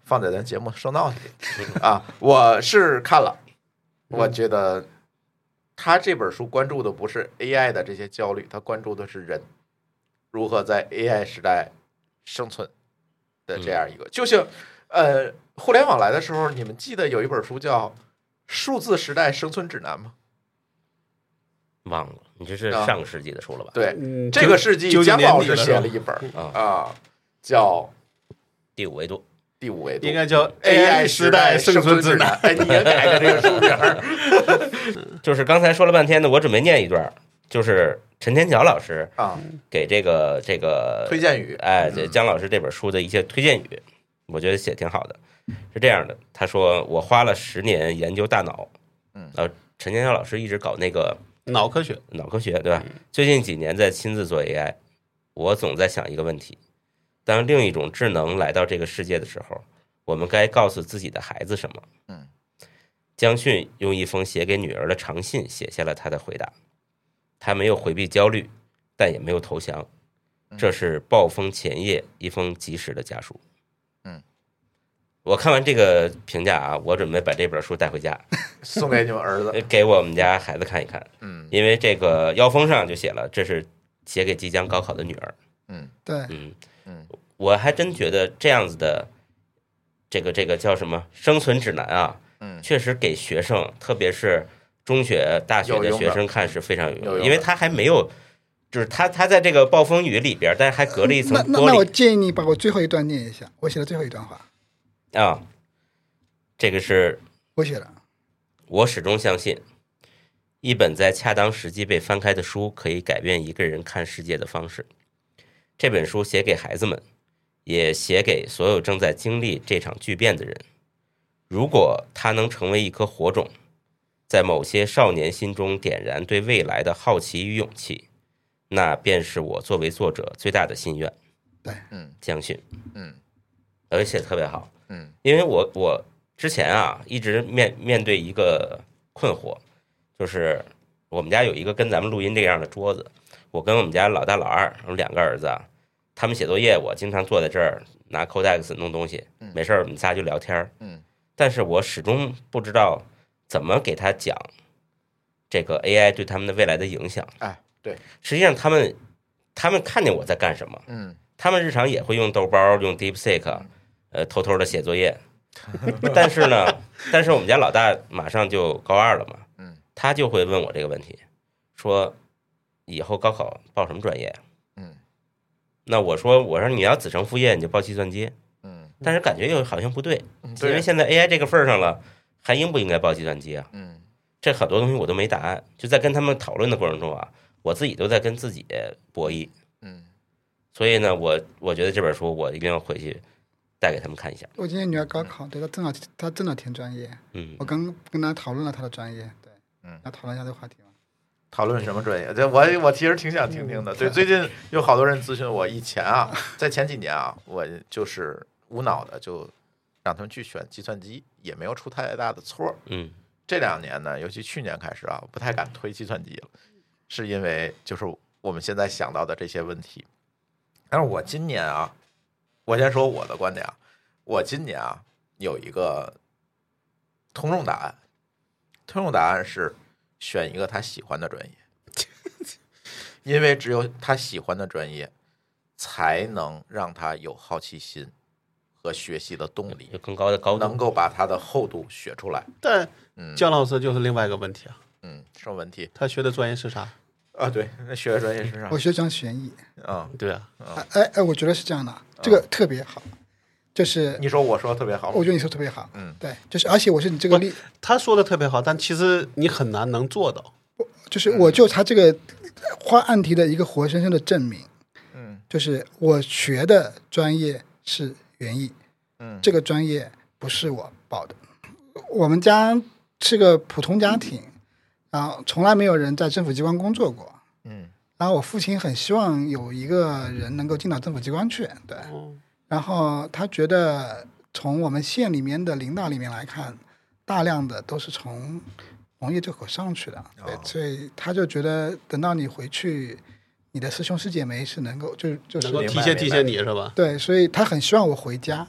放在咱节目收闹里啊。我是看了，我觉得他这本书关注的不是 A I 的这些焦虑，他关注的是人如何在 A I 时代生存的这样一个，就像呃，互联网来的时候，你们记得有一本书叫《数字时代生存指南》吗？ 忘了，你这是上个世纪的书了吧？ 对， 嗯， 这个世纪姜老师写了一本啊啊，叫第五维度， 第五维度， 应该叫 A I 时代生存指南。 哎，你也改改这个书名。 就是刚才说了半天的，我准备念一段，就是陈天桥老师啊给这个这个推荐语， 哎，这姜老师这本书的一些推荐语，我觉得写挺好的。是这样的，他说我花了十年研究大脑， 嗯， 呃，陈天桥老师一直搞那个脑科学， 脑科学，对吧？最近几年在亲自做 A I， 我总在想一个问题：当另一种智能来到这个世界的时候，我们该告诉自己的孩子什么？ 嗯， 江迅用一封写给女儿的长信写下了他的回答。他没有回避焦虑，但也没有投降。这是暴风前夜一封及时的家书。 嗯， 我看完这个评价啊，我准备把这本书带回家， 送给你们儿子， 给我们家孩子看一看。 嗯， 因为这个腰封上就写了，这是写给即将高考的女儿。 嗯， 对， 嗯嗯， 我还真觉得这样子的，这个这个叫什么生存指南啊， 嗯， 确实给学生，特别是中学、大学的学生看是非常有用的，因为他还没有，就是他他在这个暴风雨里边，但是还隔了一层玻璃。 那那那我建议你把我最后一段念一下，我写的最后一段话啊，这个是我写的。 我始终相信，一本在恰当时机被翻开的书可以改变一个人看世界的方式。这本书写给孩子们，也写给所有正在经历这场巨变的人。如果它能成为一颗火种，在某些少年心中点燃对未来的好奇与勇气，那便是我作为作者最大的心愿。 对， 嗯，江迅， 嗯， 而且特别好， 嗯， 因为我我之前啊一直面面对一个困惑，就是我们家有一个跟咱们录音这样的桌子，我跟我们家老大老二两个儿子啊，他们写作业，我经常坐在这儿拿 Codex 弄东西，没事儿我们仨就聊天， 嗯， 但是我始终不知道怎么给他讲这个 A I 对他们的未来的影响。 哎，对， 实际上他们他们看见我在干什么， 嗯， 他们日常也会用豆包、用 DeepSeek，呃，偷偷的写作业。但是呢，但是我们家老大马上就高二了嘛， 嗯， 他就会问我这个问题，说以后高考报什么专业啊？ 嗯， 那我说我说你要子承父业，你就报计算机。 嗯， 但是感觉又好像不对， 嗯因为现在 A I 这个份儿上了，还应不应该报计算机啊？ 嗯， 这很多东西我都没答案，就在跟他们讨论的过程中啊，我自己都在跟自己博弈。 嗯， 所以呢，我我觉得这本书我一定要回去带给他们看一下。 我今年女儿高考，对她正好她正好填专业， 嗯我刚跟她讨论了她的专业，对， 嗯， 来讨论一下这个话题嘛。 讨论什么专业？这我我其实挺想听听的。对，最近有好多人咨询我，以前啊，在前几年啊，我就是无脑的就让他们去选计算机，也没有出太大的错。 嗯， 这两年呢，尤其去年开始啊，不太敢推计算机了，是因为就是我们现在想到的这些问题。但是我今年啊，我先说我的观点啊，我今年啊有一个通用答案，通用答案是选一个他喜欢的专业，因为只有他喜欢的专业，才能让他有好奇心和学习的动力， 有更高的高度， 能够把它的厚度学出来。 但嗯， 姜老师就是另外一个问题啊， 嗯，什么问题他学的专业是啥？ 啊？对，那学的专业是啥我？学讲悬疑， 嗯， 对啊， 哎哎，我觉得是这样的，这个特别好，就是你说我说的特别好吗， 我觉得你说特别好， 嗯， 对，就是而且我是你这个例， 他说的特别好，但其实你很难能做到。 就是我就他这个画案题的一个活生生的证明， 嗯就是我学的专业是园艺， 嗯， 这个专业不是我报的，我们家是个普通家庭，然后从来没有人在政府机关工作过， 嗯然后我父亲很希望有一个人能够进到政府机关去，对，然后他觉得从我们县里面的领导里面来看，大量的都是从农业这口上去的，对，所以他就觉得等到你回去，你的师兄师姐妹是能够就就是能够明白体现体现你是吧？ 对，所以他很希望我回家，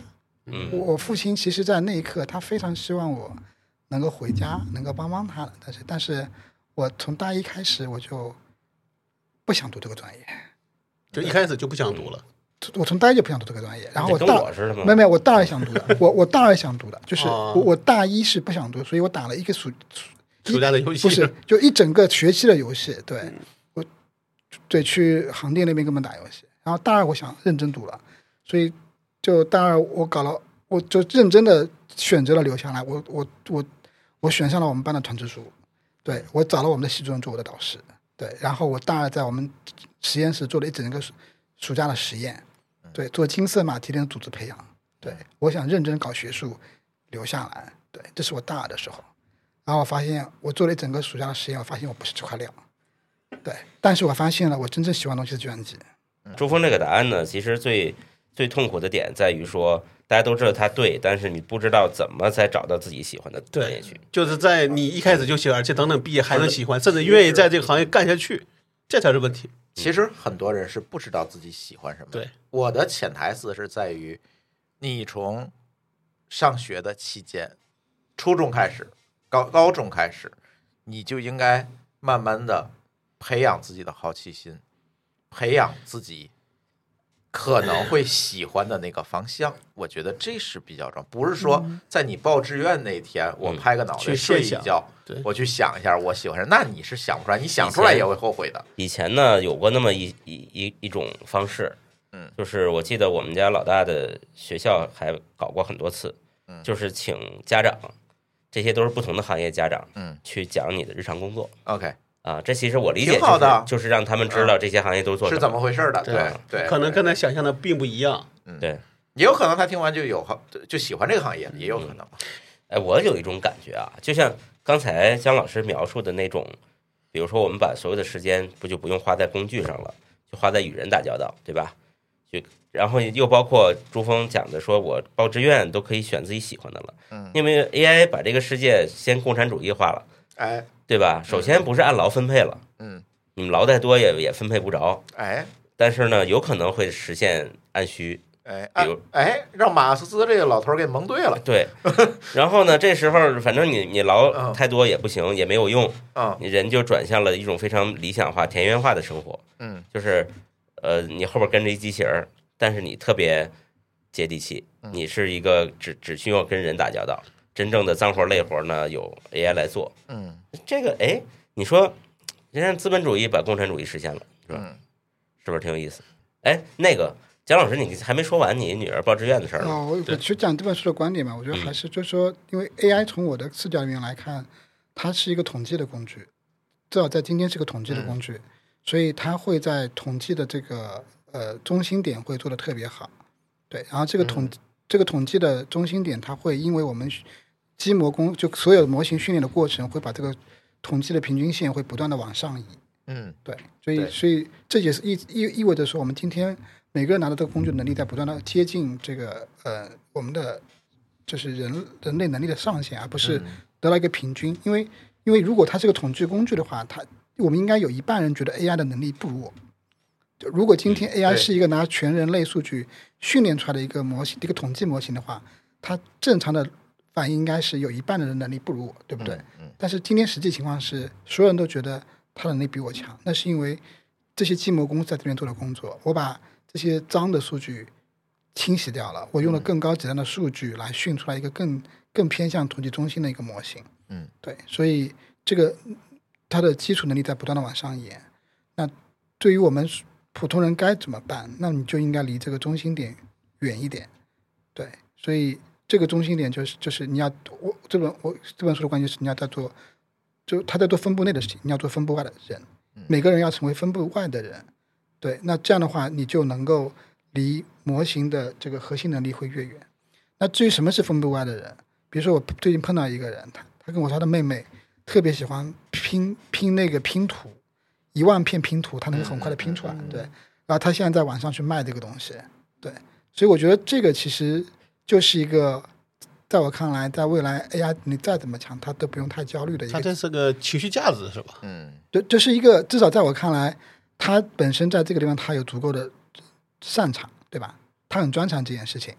嗯我我父亲其实，在那一刻，他非常希望我能够回家，能够帮帮他的。但是，但是我从大一开始，我就不想读这个专业， 就一开始就不想读了。 我从大一就不想读这个专业，然后我跟大我似的吗？ 没有没有，我大二想读的，我我大二想读的，就是哦我我大一是不想读，所以我打了一个暑暑假的游戏不是就一整个学期的游戏，对我对去航店那边跟我们打游戏，然后大二我想认真读了，所以就大二我搞了，我就认真的选择了留下来，我我我我选上了我们班的团支书，对我找了我们的系主任做我的导师，对，然后我大二在我们实验室做了一整个暑暑假的实验，对，做金色马蹄的组织培养，对我想认真搞学术留下来，对，这是我大二的时候。然后我发现，我做了一整个暑假的实验，我发现我不是这块料，对。但是我发现了，我真正喜欢的东西是计算机。 朱峰这个答案呢，其实最最痛苦的点在于说，大家都知道它对，但是你不知道怎么才找到自己喜欢的专业去。 就是在你一开始就喜欢，而且等等毕业还能喜欢，甚至愿意在这个行业干下去，这才是问题。 其实很多人是不知道自己喜欢什么。 对， 我的潜台词是在于，你从上学的期间，初中开始。高高中开始，你就应该慢慢的培养自己的好奇心，培养自己可能会喜欢的那个方向。我觉得这是比较重要，不是说在你报志愿那天，我拍个脑袋睡一觉，我去想一下我喜欢什么，那你是想不出来，你想出来也会后悔的。 以前呢，有过那么一一一一种方式，嗯，就是我记得我们家老大的学校还搞过很多次，嗯，就是请家长。这些都是不同的行业家长，嗯，去讲你的日常工作。 OK， 啊，这其实我理解、就是、 挺好的， 就是让他们知道这些行业都做什么、 嗯、是怎么回事的。对对， 可能跟他想象的并不一样。 嗯，对， 也有可能他听完就有就喜欢这个行业，也有可能。 嗯、哎，我有一种感觉啊，就像刚才姜老师描述的那种，比如说我们把所有的时间不就不用花在工具上了，就花在与人打交道，对吧？就然后又包括朱峰讲的，说我报志愿都可以选自己喜欢的了，嗯，因为 A I 把这个世界先共产主义化了， 哎， 对吧？首先不是按劳分配了，嗯，你们劳再多也也分配不着， 哎， 但是呢，有可能会实现按需， 哎，比如哎，让马斯克这个老头给蒙对了， 对，然后呢，这时候反正你你劳太多也不行，也没有用，嗯，你人就转向了一种非常理想化、田园化的生活，嗯，就是呃，你后边跟着一机器人。但是你特别接地气，你是一个只只需要跟人打交道，真正的脏活累活呢由 A I 来做。嗯，这个哎，你说人家资本主义把共产主义实现了，是吧？嗯、是不是挺有意思？哎，那个蒋老师，你还没说完你女儿报志愿的事儿呢。 哦，我去讲这本书的观点嘛，我觉得还是就是说，因为 A I 从我的视角里面来看，它是一个统计的工具，至少在今天是个统计的工具，嗯、所以它会在统计的这个。呃，中心点会做得特别好，对，然后这个统、嗯、这个统计的中心点，它会因为我们基模工就所有模型训练的过程，会把这个统计的平均线会不断的往上移，嗯，对，所以所以这也是意意意味着说，我们今天每个人拿到这个工具能力在不断的接近这个呃我们的就是人人类能力的上限，而不是得到一个平均，因为因为如果它是个统计工具的话，它我们应该有一半人觉得 A I 的能力不如我。如果今天 A I 是一个拿全人类数据训练出来的一个模型，一个统计模型的话，它正常的反应应该是有一半的人能力不如我，对不对？嗯嗯、但是今天实际情况是，所有人都觉得他能力比我强，那是因为这些基模公司在这边做的工作，我把这些脏的数据清洗掉了，我用了更高质量的数据来训出来一个更更偏向统计中心的一个模型。嗯，对，所以这个它的基础能力在不断的往上延。那对于我们普通人该怎么办？那你就应该离这个中心点远一点，对，所以这个中心点就是就是你要我这本我这本书的关键是你要在做，就他在做分布内的事情，你要做分布外的人，每个人要成为分布外的人，对，那这样的话你就能够离模型的这个核心能力会越远。那至于什么是分布外的人，比如说我最近碰到一个人，他他跟我说他的妹妹特别喜欢拼拼那个拼图。一万片拼图，它能很快的拼出来，嗯、对。然后他现在在网上去卖这个东西，对。所以我觉得这个其实就是一个，在我看来，在未来 A I 你再怎么强，它都不用太焦虑的一个。 它这是个情绪价值，是吧？ 嗯， 对，这是一个至少在我看来，它本身在这个地方它有足够的擅长，对吧？它很专长这件事情。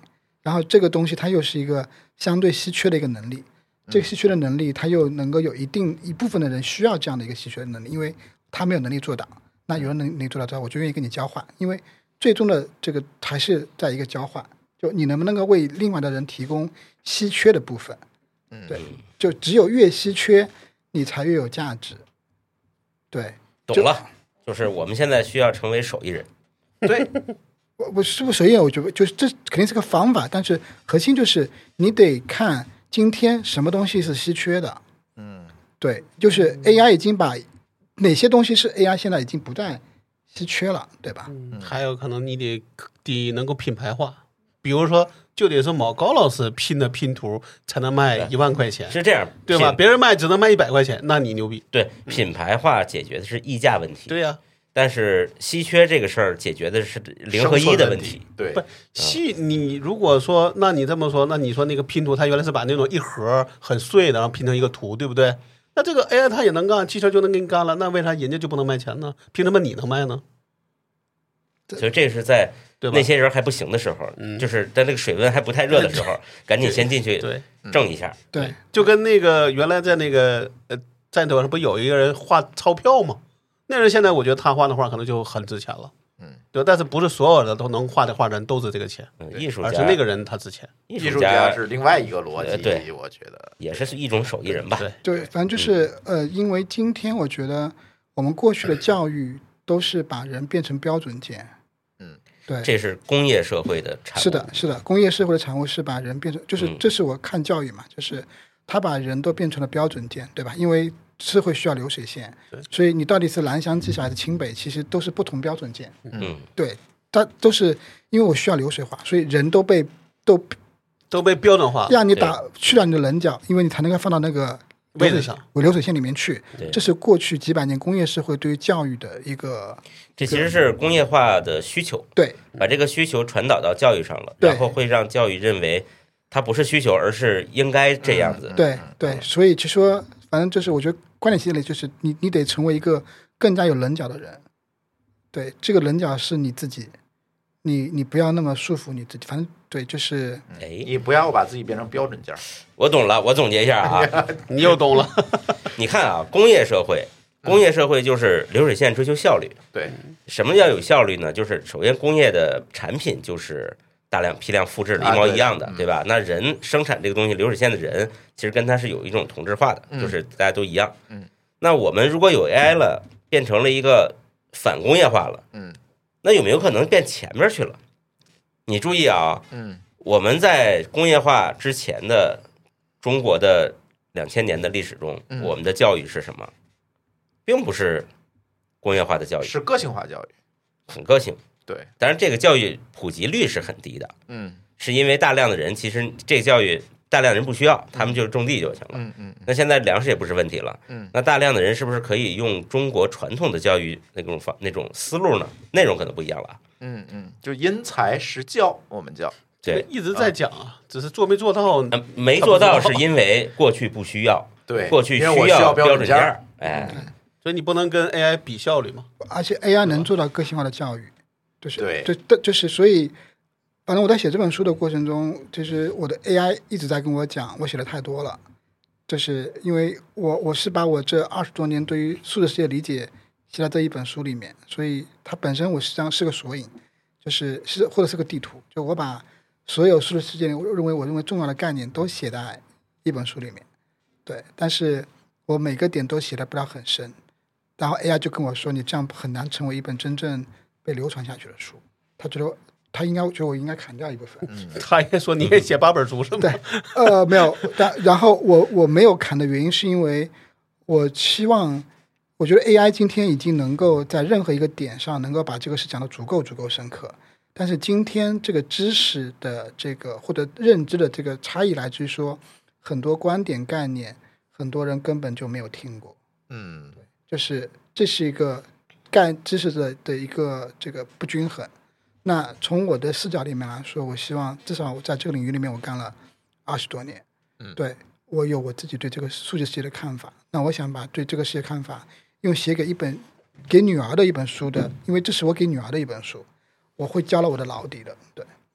然后这个东西它又是一个相对稀缺的一个能力，这个稀缺的能力它又能够有一定一部分的人需要这样的一个稀缺的能力，因为他没有能力做到，那有人能力做到之后，我就愿意跟你交换，因为最终的这个还是在一个交换，就你能不能够为另外的人提供稀缺的部分，对，就只有越稀缺你才越有价值，对， 懂了，就是我们现在需要成为手艺人， 对。 我我是不是手艺人？我觉得就是这肯定是个方法，但是核心就是你得看今天什么东西是稀缺的。 嗯， 对，就是 A I 已经把哪些东西是 A I 现在已经不再稀缺了，对吧？ 嗯，还有可能你得得能够品牌化，比如说就得是某高老师拼的拼图才能卖一万块钱， 是这样， 对吧？别人卖只能卖一百块钱，那你牛逼。 对，品牌化解决的是溢价问题。 对呀、啊。 但是稀缺这个事儿解决的是零和一的问题， 对， 不稀你如果说，那你这么说，那你说那个拼图，它原来是把那种一盒很碎的，然后拼成一个图，对不对？那这个 A I 它也能干，汽车就能给你干了，那为啥人家就不能卖钱呢？凭什么你能卖呢？ 所以这是在那些人还不行的时候，就是在那个水温还不太热的时候，赶紧先进去挣一下。 对， 就跟那个原来在那个呃站头上不有一个人画钞票吗？那人现在我觉得他画的画可能就很值钱了， 嗯， 对，但是不是所有的都能画的画的人都值这个钱， 嗯、艺术家， 而是那个人他值钱。 艺术家是另外一个逻辑， 呃、对， 我觉得也是一种手艺人吧。 对， 对，反正就是、嗯、呃，因为今天我觉得我们过去的教育都是把人变成标准件， 嗯， 对， 这是工业社会的产物。 是的，是的，工业社会的产物是把人变成，就是、嗯、这是我看教育嘛，就是他把人都变成了标准件，对吧？因为社会需要流水线，所以你到底是兰湘技校还是清北，其实都是不同标准件。 嗯， 对，它都是因为我需要流水化，所以人都被都都被标准化， 让你打去掉你的棱角，因为你才能够放到那个位置上， 流水线里面去。这是过去几百年工业社会对于教育的一个， 这其实是工业化的需求， 对， 把这个需求传导到教育上了，然后会让教育认为它不是需求，而是应该这样子。 嗯、对对，所以就说。反正就是，我觉得观点系列就是你，你得成为一个更加有棱角的人。对，这个棱角是你自己，你你不要那么束缚你自己。反正对，就是， 哎， 你不要把自己变成标准件。 我懂了，我总结一下啊， 你又懂了。 你看啊，工业社会，工业社会就是流水线追求效率。 对， 什么叫有效率呢？就是首先工业的产品就是大量批量复制的一模一样的，啊、对, 对吧？那人生产这个东西，流水线的人其实跟它是有一种同质化的， 嗯、 就是大家都一样。 嗯， 那我们如果有 A I 了，变成了一个反工业化了， 嗯， 那有没有可能变前面去了？你注意啊， 嗯， 我们在工业化之前的中国的两千年的历史中， 嗯、 我们的教育是什么？并不是工业化的教育， 是个性化教育， 很个性。 对， 当然这个教育普及率是很低的， 嗯， 是因为大量的人其实这个教育大量人不需要，他们就是种地就行了， 嗯嗯。 那现在粮食也不是问题了， 嗯， 那大量的人是不是可以用中国传统的教育那种方那种思路呢？内容可能不一样了， 嗯嗯，就因材施教，我们叫对， 一直在讲啊，只是做没做到， 呃、没做到是因为过去不需要， 对， 过去需要标准件， 哎、 嗯，所以你不能跟 A I 比效率嘛， 而且 A I 能做到个性化的教育。就是对， 就就是所以，反正我在写这本书的过程中，就是我的 A I 一直在跟我讲，我写的太多了，就是因为我我是把我这二十多年对于数字世界理解写在这一本书里面，所以它本身我实际上是个索引，就是是或者是个地图，就我把所有数字世界我认为我认为重要的概念都写在一本书里面，对，但是我每个点都写的不了很深，然后 A I 就跟我说，你这样很难成为一本真正被流传下去的书，他觉得他应该觉得我应该砍掉一部分。 嗯、 他也说你也写八本书是吗？ 对，呃，没有。但然后我我没有砍的原因是因为我期望，我觉得 A I 今天已经能够在任何一个点上能够把这个事讲得足够足够深刻，但是今天这个知识的这个或者认知的这个差异来自于说，很多观点概念很多人根本就没有听过。 嗯， 对，就是这是一个概知识的的一个这个不均衡。那从我的视角里面来说，我希望至少我在这个领域里面我干了二十多年， 嗯， 对，我有我自己对这个数字世界的看法。那我想把对这个世界看法用写给一本给女儿的一本书的，因为这是我给女儿的一本书，我会教了我的老底的。对，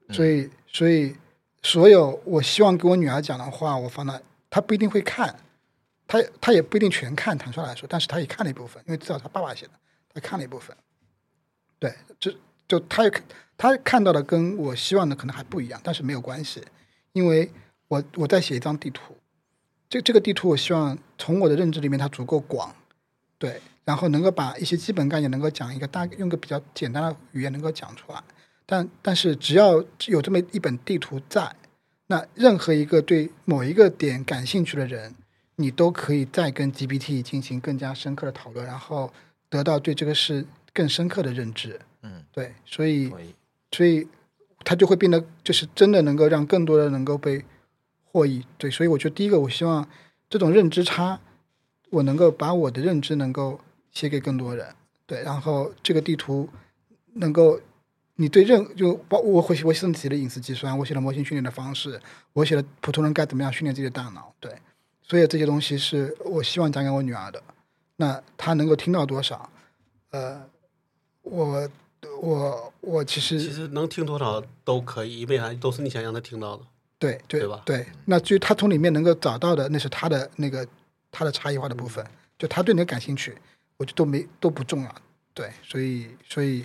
所以所以所有我希望给我女儿讲的话，我放到她不一定会看，她她也不一定全看，坦率来说，但是她也看了一部分，因为至少她爸爸写的，她看了一部分。对，就就她也她看到的跟我希望的可能还不一样，但是没有关系，因为我我在写一张地图，这这个地图我希望从我的认知里面它足够广，对，然后能够把一些基本概念能够讲一个大用个比较简单的语言能够讲出来。但但是只要有这么一本地图在，那任何一个对某一个点感兴趣的人，你都可以再跟 G P T 进行更加深刻的讨论，然后得到对这个事更深刻的认知。嗯，对，所以所以它就会变得就是真的能够让更多人能够被获益。对，所以我觉得第一个，我希望这种认知差，我能够把我的认知能够写给更多人。对，然后这个地图能够。你对任就包我会我写了自己的隐私计算，我写了模型训练的方式，我写了普通人该怎么样训练自己的大脑，对，所以这些东西是我希望讲给我女儿的。那她能够听到多少？呃，我我我其实其实能听多少都可以，为啥都是你想让她听到的？ 对对对吧？ 对，那至于她从里面能够找到的，那是她的那个她的差异化的部分，就她对那个感兴趣，我觉得都没都不重要。对，所以所以。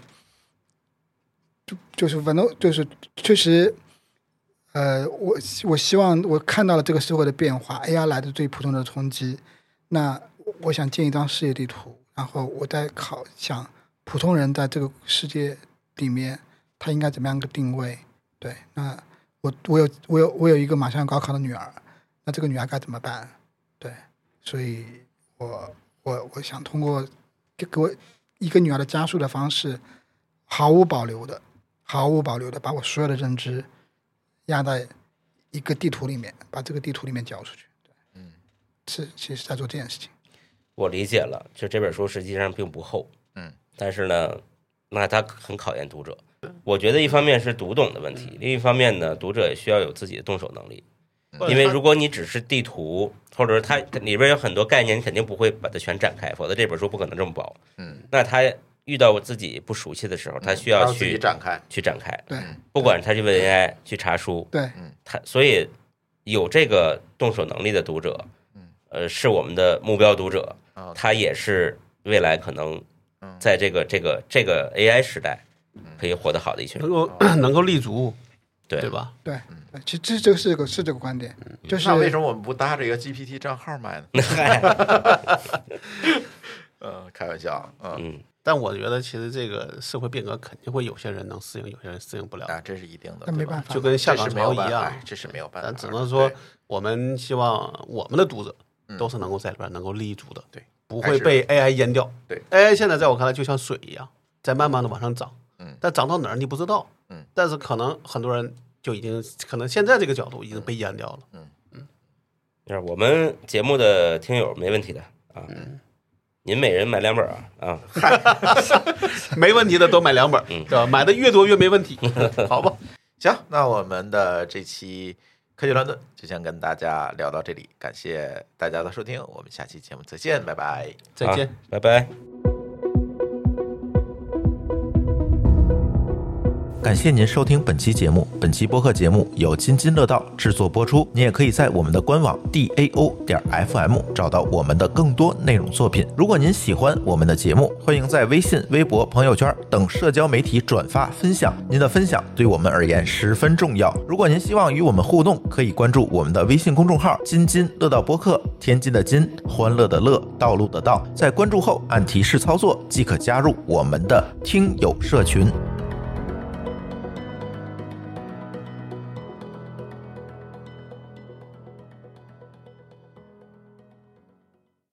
就是反正就是确实，呃，我我希望我看到了这个社会的变化 ，A I 来的对普通人的冲击，那我想建一张世界地图，然后我在考想普通人在这个世界里面他应该怎么样一个定位？对，那我我有我有我有一个马上要高考的女儿，那这个女儿该怎么办？对，所以我我我想通过给给我一个女儿的加速的方式，毫无保留的。毫无保留的把我所有的认知压在一个地图里面，把这个地图里面交出去。对，嗯，是，其实在做这件事情。 我理解了，就这本书实际上并不厚，嗯，但是呢，那它很考验读者。我觉得一方面是读懂的问题，另一方面呢，读者也需要有自己的动手能力。因为如果你只是地图，或者是它里边有很多概念，你肯定不会把它全展开，否则这本书不可能这么薄。嗯，那它。遇到我自己不熟悉的时候，他需要去展开， 去展开。 对， 不管他去问 A I 去查书， 对， 他所以有这个动手能力的读者，呃，是我们的目标读者，他也是未来可能在这个这个这个 A I 时代可以活得好的一群人， 能够能够立足， 对对吧？ 对，其实这这个是个是这个观点，就是那为什么我们不搭着一个 G P T 账号卖呢？嗯，开玩笑，嗯。 但我觉得，其实这个社会变革肯定会有些人能适应，有些人适应不了啊，这是一定的。 那没办法， 就跟下岗潮一样， 这是没有办法。 但只能说，我们希望我们的读者都是能够在里边能够立足的， 对， 不会被 A I 淹掉。 对 ，A I 现在在我看来就像水一样，在慢慢的往上涨，嗯，但涨到哪儿你不知道，嗯，但是可能很多人就已经，可能现在这个角度已经被淹掉了，嗯嗯。就是我们节目的听友没问题的啊。嗯，您每人买两本啊啊， 没问题的都买两本，嗯，对吧？买的越多越没问题，好吧？ 行，那我们的这期科技乱炖就先跟大家聊到这里，感谢大家的收听，我们下期节目再见，拜拜， 再见， 拜拜。 感谢您收听本期节目。本期播客节目由津津乐道制作播出。你也可以在我们的官网 D A O 点 F M 找到我们的更多内容作品。如果您喜欢我们的节目，欢迎在微信、微博、朋友圈等社交媒体转发分享。您的分享对我们而言十分重要。如果您希望与我们互动，可以关注我们的微信公众号“津津乐道播客”，天津的津，欢乐的乐，道路的道。在关注后按提示操作，即可加入我们的听友社群。